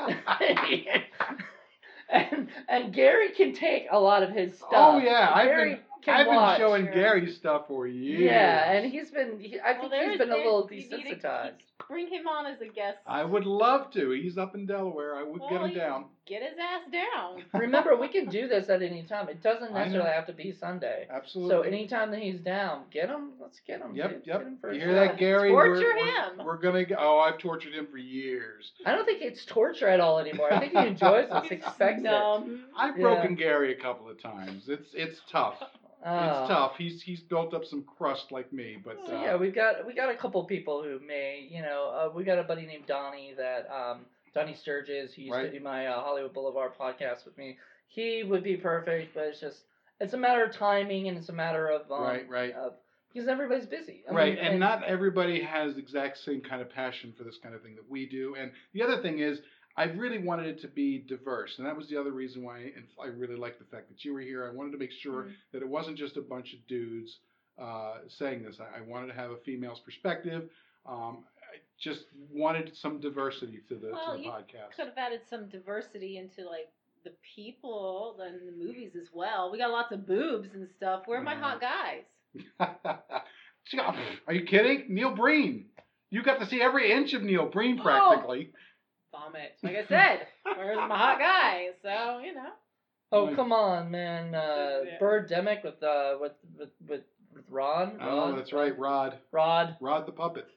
and and Gary can take a lot of his stuff. Oh yeah, I've Gary been can I've been watch. showing Sure. Gary stuff for years. Yeah, and he's been. He, I Well, think there he's is- been a there- little you need to desensitized. Bring him on as a guest. I would love to. He's up in Delaware. I would get Well, him you- down. Get his ass down. Remember, we can do this at any time. It doesn't I know. necessarily have to be Sunday. Absolutely. So anytime that he's down, get him. Let's get him. Yep, dude. yep. Get him for You a hear show. that, Gary? Torture we're, we're- him. We're, gonna. Go, oh, I've tortured him for years. I don't think it's torture at all anymore. I think he enjoys this. He expects it. Numb. I've Yeah. broken Gary a couple of times. It's it's tough. Oh. It's tough. He's he's built up some crust like me, but So uh, yeah, we've got we got a couple people who may, you know, uh, we got a buddy named Donnie that um, Donnie Sturgis. He used Right. to do my uh, Hollywood Boulevard podcast with me. He would be perfect, but it's just it's a matter of timing and it's a matter of um, Right, right. Of, because everybody's busy. I right, mean, and not everybody has the exact same kind of passion for this kind of thing that we do. And the other thing is, I really wanted it to be diverse, and that was the other reason why and I really liked the fact that you were here. I wanted to make sure Mhm. that it wasn't just a bunch of dudes uh, saying this. I, I wanted to have a female's perspective. Um, I just wanted some diversity to the, Well, to the you podcast. Could have added some diversity into like the people and the movies as well. We got lots of boobs and stuff. Where are my Yeah. hot guys? Are you kidding? Neil Breen. You got to see every inch of Neil Breen Oh. practically. Vomit. Like I said, where's my hot guys? So you know. Oh Like- come on, man! Uh, Yeah. Birdemic with uh with with with, with Ron. Oh, Ron? that's right, Rod. Rod. Rod the puppet.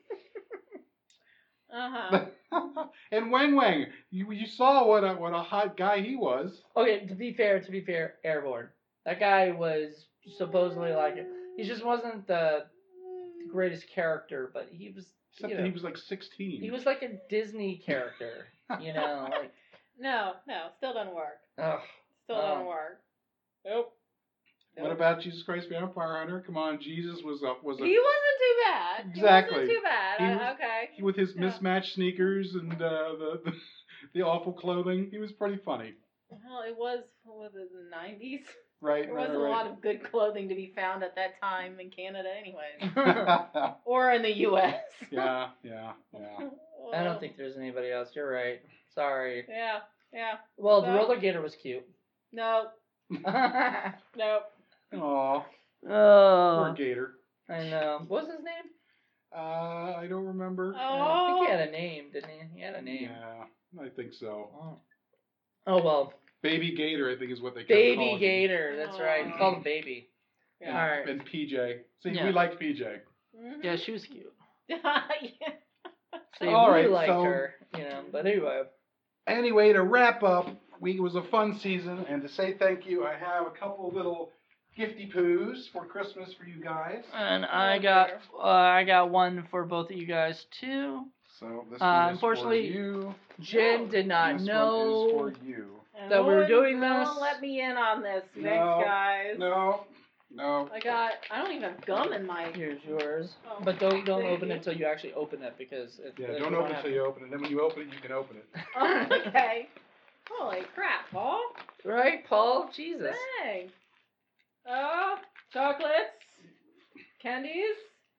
Uh huh. And Wang Wang, you you saw what a what a hot guy he was. Okay, to be fair, to be fair, Airborne. That guy was supposedly like he just wasn't the greatest character, but he was. Except you that know, he was like sixteen. he was like a Disney character, you know, like No, no, still doesn't work. ugh. Still Oh. doesn't work. Nope. What Nope. about Jesus Christ Vampire Hunter? Come on, Jesus was a was a He wasn't too bad. Exactly. He wasn't too bad. He I- was- okay. with his Yeah. mismatched sneakers and uh, the, the the awful clothing. He was pretty funny. Well, it was what was it, the nineties. Right, There right, wasn't a lot right. of good clothing to be found at that time in Canada, anyway, yeah, or in the U S yeah, yeah. I don't think there's anybody else. You're right. Sorry. Yeah, yeah. Well, the So- roller gator was cute. No, oh, no. Aw, poor Gator. I know. What was his name? Uh, I don't remember. I think he Oh. had a name, didn't he? He had a name. Yeah, I think so. Oh, oh well, Baby Gator, I think is what they kept baby calling him. gator. That's right. Aw. Call him baby. And, All right. and P J. See, Yeah. we liked P J. Mhm. Yeah, she was cute. Yeah. See, All we right, liked so- her, you know. But anyway, Anyway, to wrap up, we, it was a fun season, and to say thank you, I have a couple little gifty poos for Christmas for you guys. and I Oh, got dear. uh, I got one for both of you guys too. So this Uh, one is unfortunately, for you. Jen No. did not This know. one is for you. And That we were Lauren, doing don't this. let me in on this. No, Thanks, guys. No, No. I got. I don't even have gum in my. Here's yours. Oh, But don't don't thank open you. it until you actually open it because it, Yeah, it- don't we open it have until you open it. Then when you open it, you can open it. Oh, okay. Holy crap, Paul. Right, Paul? Jesus. Dang. Oh, chocolates, candies,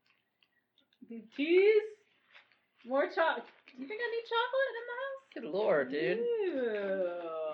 teas, more chocolate. Do you think I need chocolate in the house? Good lord, dude. Ew.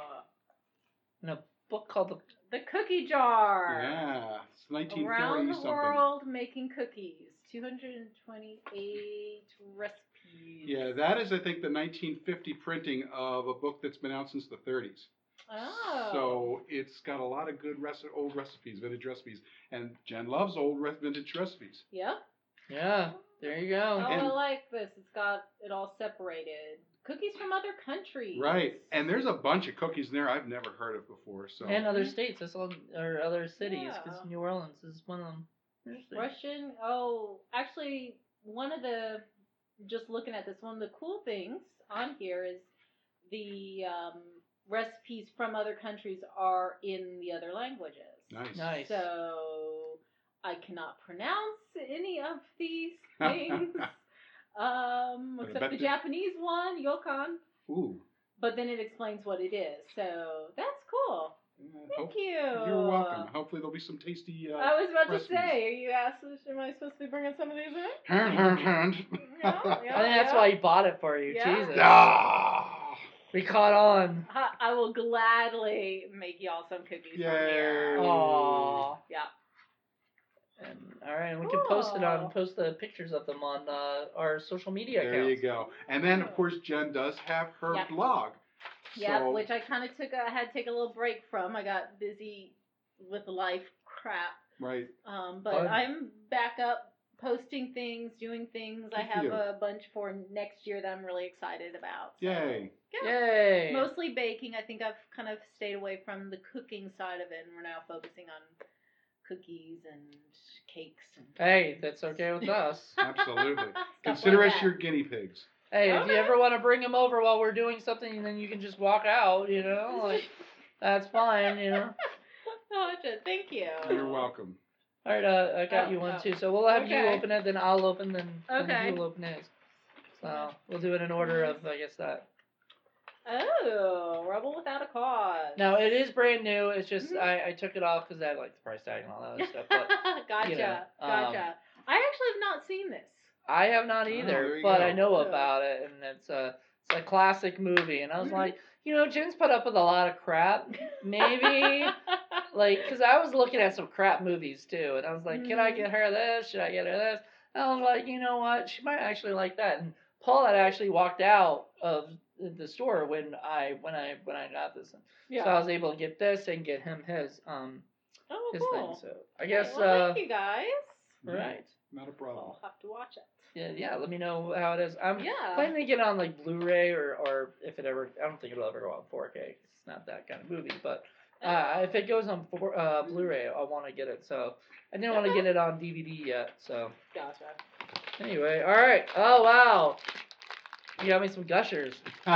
In a book called the The cookie jar. Yeah, it's nineteen Around forty the something. world making cookies. two hundred twenty-eight recipes. Yeah, that is, I think, the nineteen fifty printing of a book that's been out since the thirties. Oh. So it's got a lot of good reci- old recipes, vintage recipes, and Jen loves old re- vintage recipes. Yep. Yeah, there you Oh, go. And- I like this. It's got it all separated. Cookies from other countries. Right, and there's a bunch of cookies in there I've never heard of before. So And other states, that's all, or other cities, because Yeah. New Orleans is one of them. Interesting. Russian. Oh, actually, one of the just looking at this one of the cool things on here is the um, recipes from other countries are in the other languages. nice. Nice. So I cannot pronounce any of these things. um, But I except bet the the- Japanese one, Yokan. Ooh. But then it explains what it is. So that's cool. Yeah, Thank hope- you. You're welcome. Hopefully there'll be some tasty. Uh, I was about recipes. to say, are you asked, am I supposed to be bringing some of these in? hand, hand, hand. Yeah, I yeah. think that's why he bought it for you. Yeah. Jesus. Ah. We caught on. I, I will gladly make y'all some cookies from Yay. here. Aww. Yeah. And, all right, and we can post it on Cool. post the pictures of them on uh, our social media There accounts. you go. And then, of course, Jen does have her Yep. blog. Yeah, So- which I kind of took. A, I had to take a little break from. I got busy with life crap. Right. Um, but Fun. I'm back up, posting things, doing things. I Good for have you. a bunch for next year that I'm really excited about. So, Yay. Yeah. Yay! Mostly baking. I think I've kind of stayed away from the cooking side of it, and we're now focusing on cookies and cakes. And Hey, that's okay with us. Absolutely. Stuff Consider like us that. your guinea pigs. Hey, if you Okay. ever want to bring them over while we're doing something, then you can just walk out. You know, like that's fine. You know. Gotcha. Thank you. You're welcome. All right, uh, I got Oh, you one oh. too. So we'll have you Okay. open it, then I'll open, then, then Okay. you'll open it. So we'll do it in order of, I guess that. Oh, Rebel Without a Cause. Now it is brand new. It's just Mhm. I, I took it off because I like the price tag and all that other stuff. But gotcha. you know, um, gotcha. I actually have not seen this. I have not Oh, either, there you but go. I know Oh. about it, and it's a it's a classic movie. And I was Mhm. like, you know, Jen's put up with a lot of crap. Maybe like, because I was looking at some crap movies too, and I was like, can I Mhm. get her this? Should I get her this? And I was like, you know what? She might actually like that. And Paul had actually walked out of the store when I when I when I got this, yeah. so I was able to get this and get him his um oh, his cool. thing. So I guess Okay, well, uh, thank you guys. right. Not a problem. I'll have to watch it. Yeah, yeah. Let me know how it is. I'm Yeah. planning to get it on like Blu-ray or, or if it ever. I don't think it'll ever go on four K. It's not that kind of movie. But uh, if it goes on four, uh, Blu-ray, I want to get it. So I didn't want to Okay. get it on D V D yet. So Gotcha. anyway, all right. Oh wow, you got me some Gushers.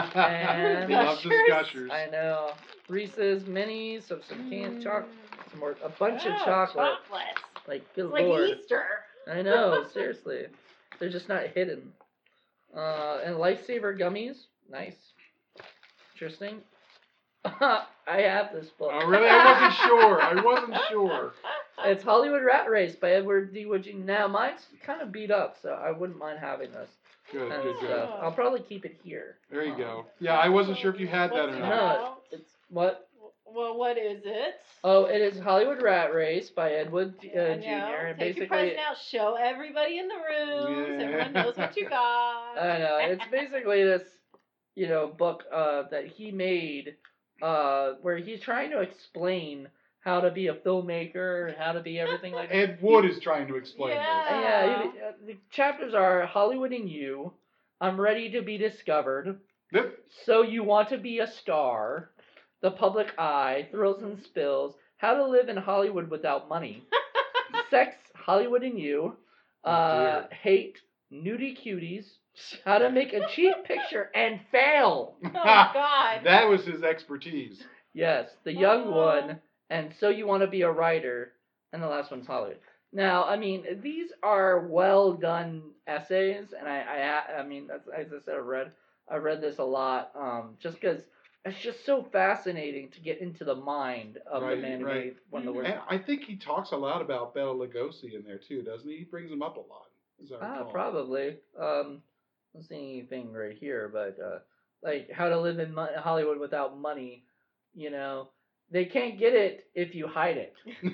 And- Love the Gushers. Gushers. I know Reese's minis, some some canned chocolate, Mm. some more a bunch of Oh, chocolate. chocolates. Like good It's like lord. Easter. I know, seriously. They're just not hidden. Uh, and Lifesaver gummies. Nice. Interesting. I have this book. Oh, really? I wasn't sure. I wasn't sure. It's Hollywood Rat Race by Edward D. Woodgee. Now, mine's kind of beat up, so I wouldn't mind having this. Good, And good, good. stuff. I'll probably keep it here. There you Um, go. Yeah, I wasn't sure if you had that What's or it not. No, about? it's, it's what? Well, what is it? Oh, it is Hollywood Rat Race by Edward uh, I know. Junior And Take your basically, present out. Show everybody in the room. So Yeah. everyone knows what you got. I know. It's basically this, you know, book uh, that he made uh, where he's trying to explain how to be a filmmaker and how to be everything like that. Ed Wood is trying to explain Yeah. Uh, yeah, he- uh, the chapters are Hollywood and You, I'm Ready to Be Discovered, this. So You Want to Be a Star, The Public Eye, Thrills and Spills, How to Live in Hollywood Without Money, Sex, Hollywood and You, uh, Oh, Hate, Nudie Cuties, How to Make a Cheap Picture and Fail. Oh, God. That was his expertise. Yes, The Young Oh. One, and So You Want to Be a Writer, and the last one's Hollywood. Now, I mean, these are well done essays, and I, I, I mean, that's, as I said, I've read, I've read this a lot, um, just because it's just so fascinating to get into the mind of Right, the man who right. made one of the worst. And I think he talks a lot about Bela Lugosi in there too, doesn't he? He brings him up a lot. As I Ah, recall. probably. Um, I don't see anything right here, but uh, like how to live in mo- Hollywood without money. You know, they can't get it if you hide it.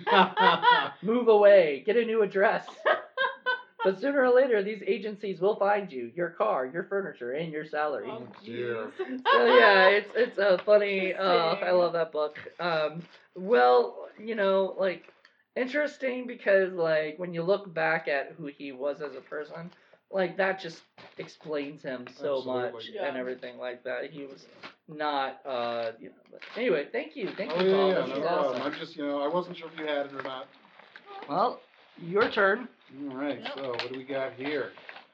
Move away, get a new address. But sooner or later, these agencies will find you, your car, your furniture, and your salary. Oh, dear. jeez. So yeah, it's it's a funny. Uh, I Interesting. love that book. Um, well, you know, like interesting because like when you look back at who he was as a person, like that just explains him so Absolutely. much Yeah. and everything like that. He was not, uh, you know. But anyway, thank you, thank Oh you, Paul. yeah, yeah, This no was problem. awesome. I'm just, you know, I wasn't sure if you had it or not. Well, your turn. All right, Yep. so what do we got here?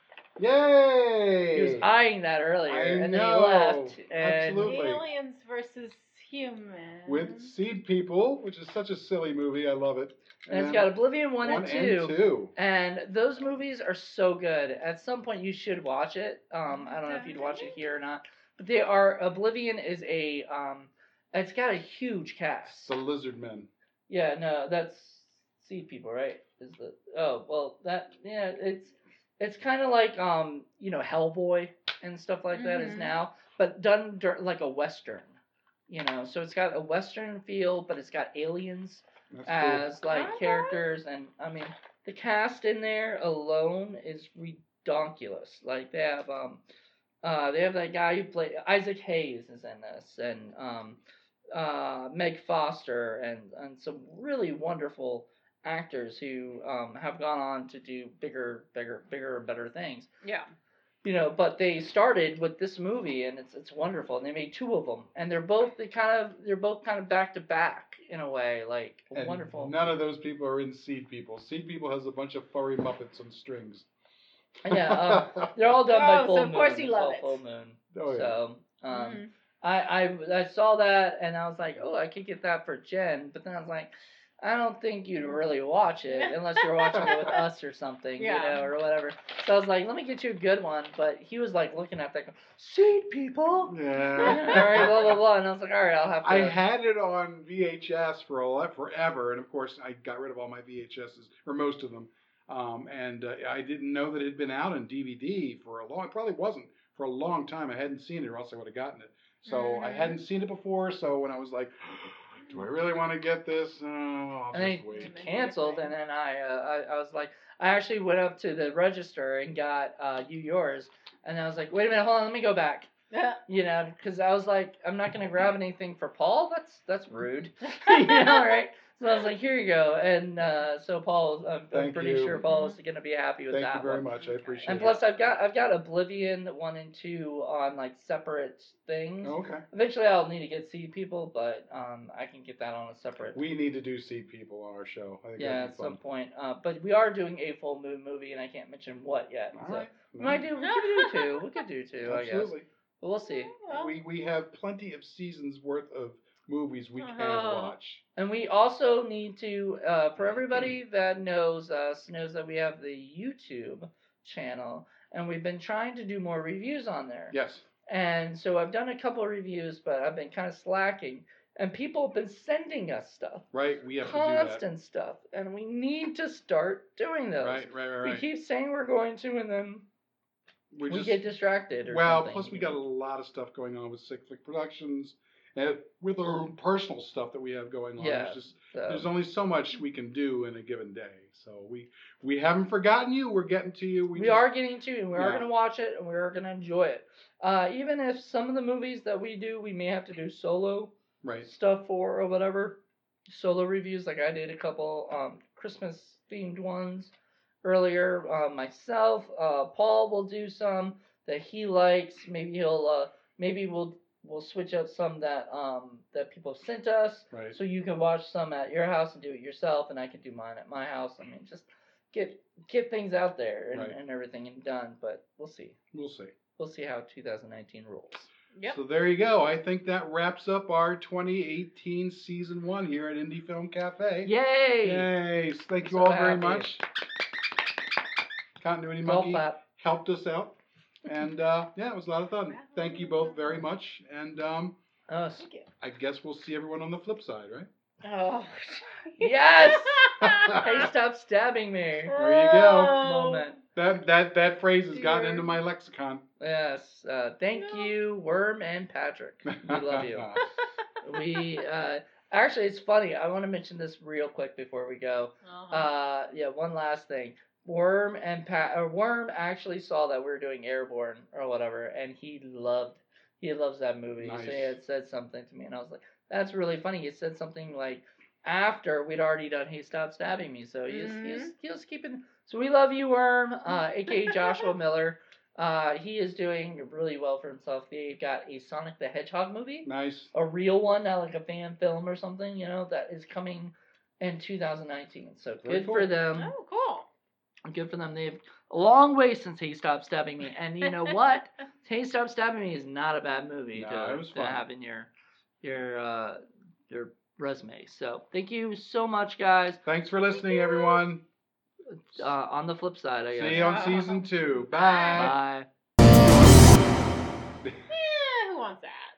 Yay! He was eyeing that earlier, I and know. then he left. And Absolutely. Aliens versus humans. With Seed People, which is such a silly movie. I love it. And it's then got Oblivion one, one and two. and two. And those movies are so good. At some point, you should watch it. Um, I don't know if you'd watch it here or not, but they are. Oblivion is a. Um, it's got a huge cast. The Lizard Men. Yeah, no, that's Seed People, right? Is the oh well that yeah it's it's kind of like um you know Hellboy and stuff like that is Mhm. now, but done dur- like a western. You know, so it's got a western feel, but it's got aliens That's as like Okay. characters, and I mean the cast in there alone is redonkulous. Like they have um uh they have that guy who played Isaac Hayes is in this, and um uh Meg Foster, and and some really wonderful actors who um have gone on to do bigger bigger bigger better things. Yeah. You know, but they started with this movie, and it's it's wonderful. And they made two of them, and they're both they kind of they're both kind of back to back in a way, like cool. And wonderful. none of those people are in Seed People. Seed People has a bunch of furry Muppets on strings. Yeah, um, they're all done by Oh, Full so of Moon. course you It's love all it. Full Moon. Oh, yeah. So um, Mhm. I, I I saw that, and I was like, oh, I could get that for Jen. But then I was like, I don't think you'd really watch it unless you're watching it with us or something, Yeah. you know, or whatever. So I was like, let me get you a good one. But he was like looking at that, going, Seed People. Yeah. all right, blah blah blah, and I was like, all right, I'll have to. I had it on V H S for a lot, forever, and of course I got rid of all my V H Ses, or most of them. Um, and uh, I didn't know that it had been out on D V D for a long. It probably wasn't for a long time. I hadn't seen it, or else I would have gotten it. So I Mhm. hadn't seen it before. So when I was like, do I really want to get this? Oh, I'll and just they wait. canceled, and then I, uh, I I was like, I actually went up to the register and got uh, you yours, and I was like, wait a minute, hold on, let me go back. Yeah. You know, because I was like, I'm not gonna grab anything for Paul. That's that's rude. you know, right? So I was like, here you go. And uh, so Paul, I'm, I'm Thank pretty you. sure Paul is gonna be happy with Thank that you very one. much. I appreciate And it. plus, I've got I've got Oblivion one and two on like separate things. Oh, okay. Eventually, I'll need to get Seed People, but um, I can get that on a separate. We need to do Seed People on our show. I think Yeah, that'd at be some fun. point. Uh, but we are doing a full moon movie, and I can't mention what yet. All so right. we might do. We could do two. We could do two. I guess. Absolutely. But we'll see. Well, We we have plenty of seasons worth of movies we can Oh. watch. And we also need to, uh, for everybody that knows us, knows that we have the YouTube channel, and we've been trying to do more reviews on there. Yes. And so I've done a couple of reviews, but I've been kind of slacking. And people have been sending us stuff, Right. We have to do that. constant stuff, and we need to start doing those. Right. Right. Right. We Right. keep saying we're going to, and then We're we just get distracted. Or well. something, Plus, we you got a know. lot of stuff going on with Sick Flick Productions, and with our own personal stuff that we have going on. Yeah. There's just So- there's only so much we can do in a given day. So we we haven't forgotten you. We're getting to you. We, We, just, are getting to, and we are Yeah. going to watch it, and we are going to enjoy it. Uh, even if some of the movies that we do, we may have to do solo right. stuff for or whatever. Solo reviews, like I did a couple um, Christmas themed ones earlier. Uh, myself, uh, Paul will do some that he likes. Maybe he'll, uh, maybe we'll we'll switch up some that um that people sent us, Right. so you can watch some at your house and do it yourself, and I can do mine at my house. I mean, just get get things out there and, Right. and everything and done. But we'll see. We'll see. We'll see how two thousand nineteen rolls. Yep. So there you go. I think that wraps up our twenty eighteen season one here at Indie Film Cafe. Yay! Yay! Thank you So all very happy. much. Continuity Golf Monkey clap. helped us out. And uh, yeah, it was a lot of fun. Thank you both very much. And um, Oh, s- Thank you. I guess we'll see everyone on the flip side, right? Oh. yes! Hey, stop stabbing me. There you go. Moment. That that that phrase has gotten Dear. into my lexicon. Yes. Uh, thank No. you, Worm and Patrick. We love you. We uh, actually, it's funny. I want to mention this real quick before we go. Uh-huh. Uh, yeah, one last thing. Worm and Pat, or Worm actually saw that we were doing Airborne or whatever, and he loved, he loves that movie. Nice. So he had said something to me, and I was like, "That's really funny." He said something like after we'd already done "Hey, Stop Stabbing Me," so he was, he was, he was keeping. So we love you, Worm, uh, aka Joshua Miller. Uh, he is doing really well for himself. They've got a Sonic the Hedgehog movie, Nice. a real one, not like a fan film or something, you know, that is coming in two thousand nineteen. So Very good cool. for them. Oh, cool. Good for them. They've a long way since He Stopped Stabbing Me. And you know what? He Stopped Stabbing Me is not a bad movie No, to, it was to fun. have in your your uh, your resume. So thank you so much, guys. Thanks for listening, everyone. Uh, on the flip side, I guess. See you on season two. Bye. Bye. Eh, who wants that?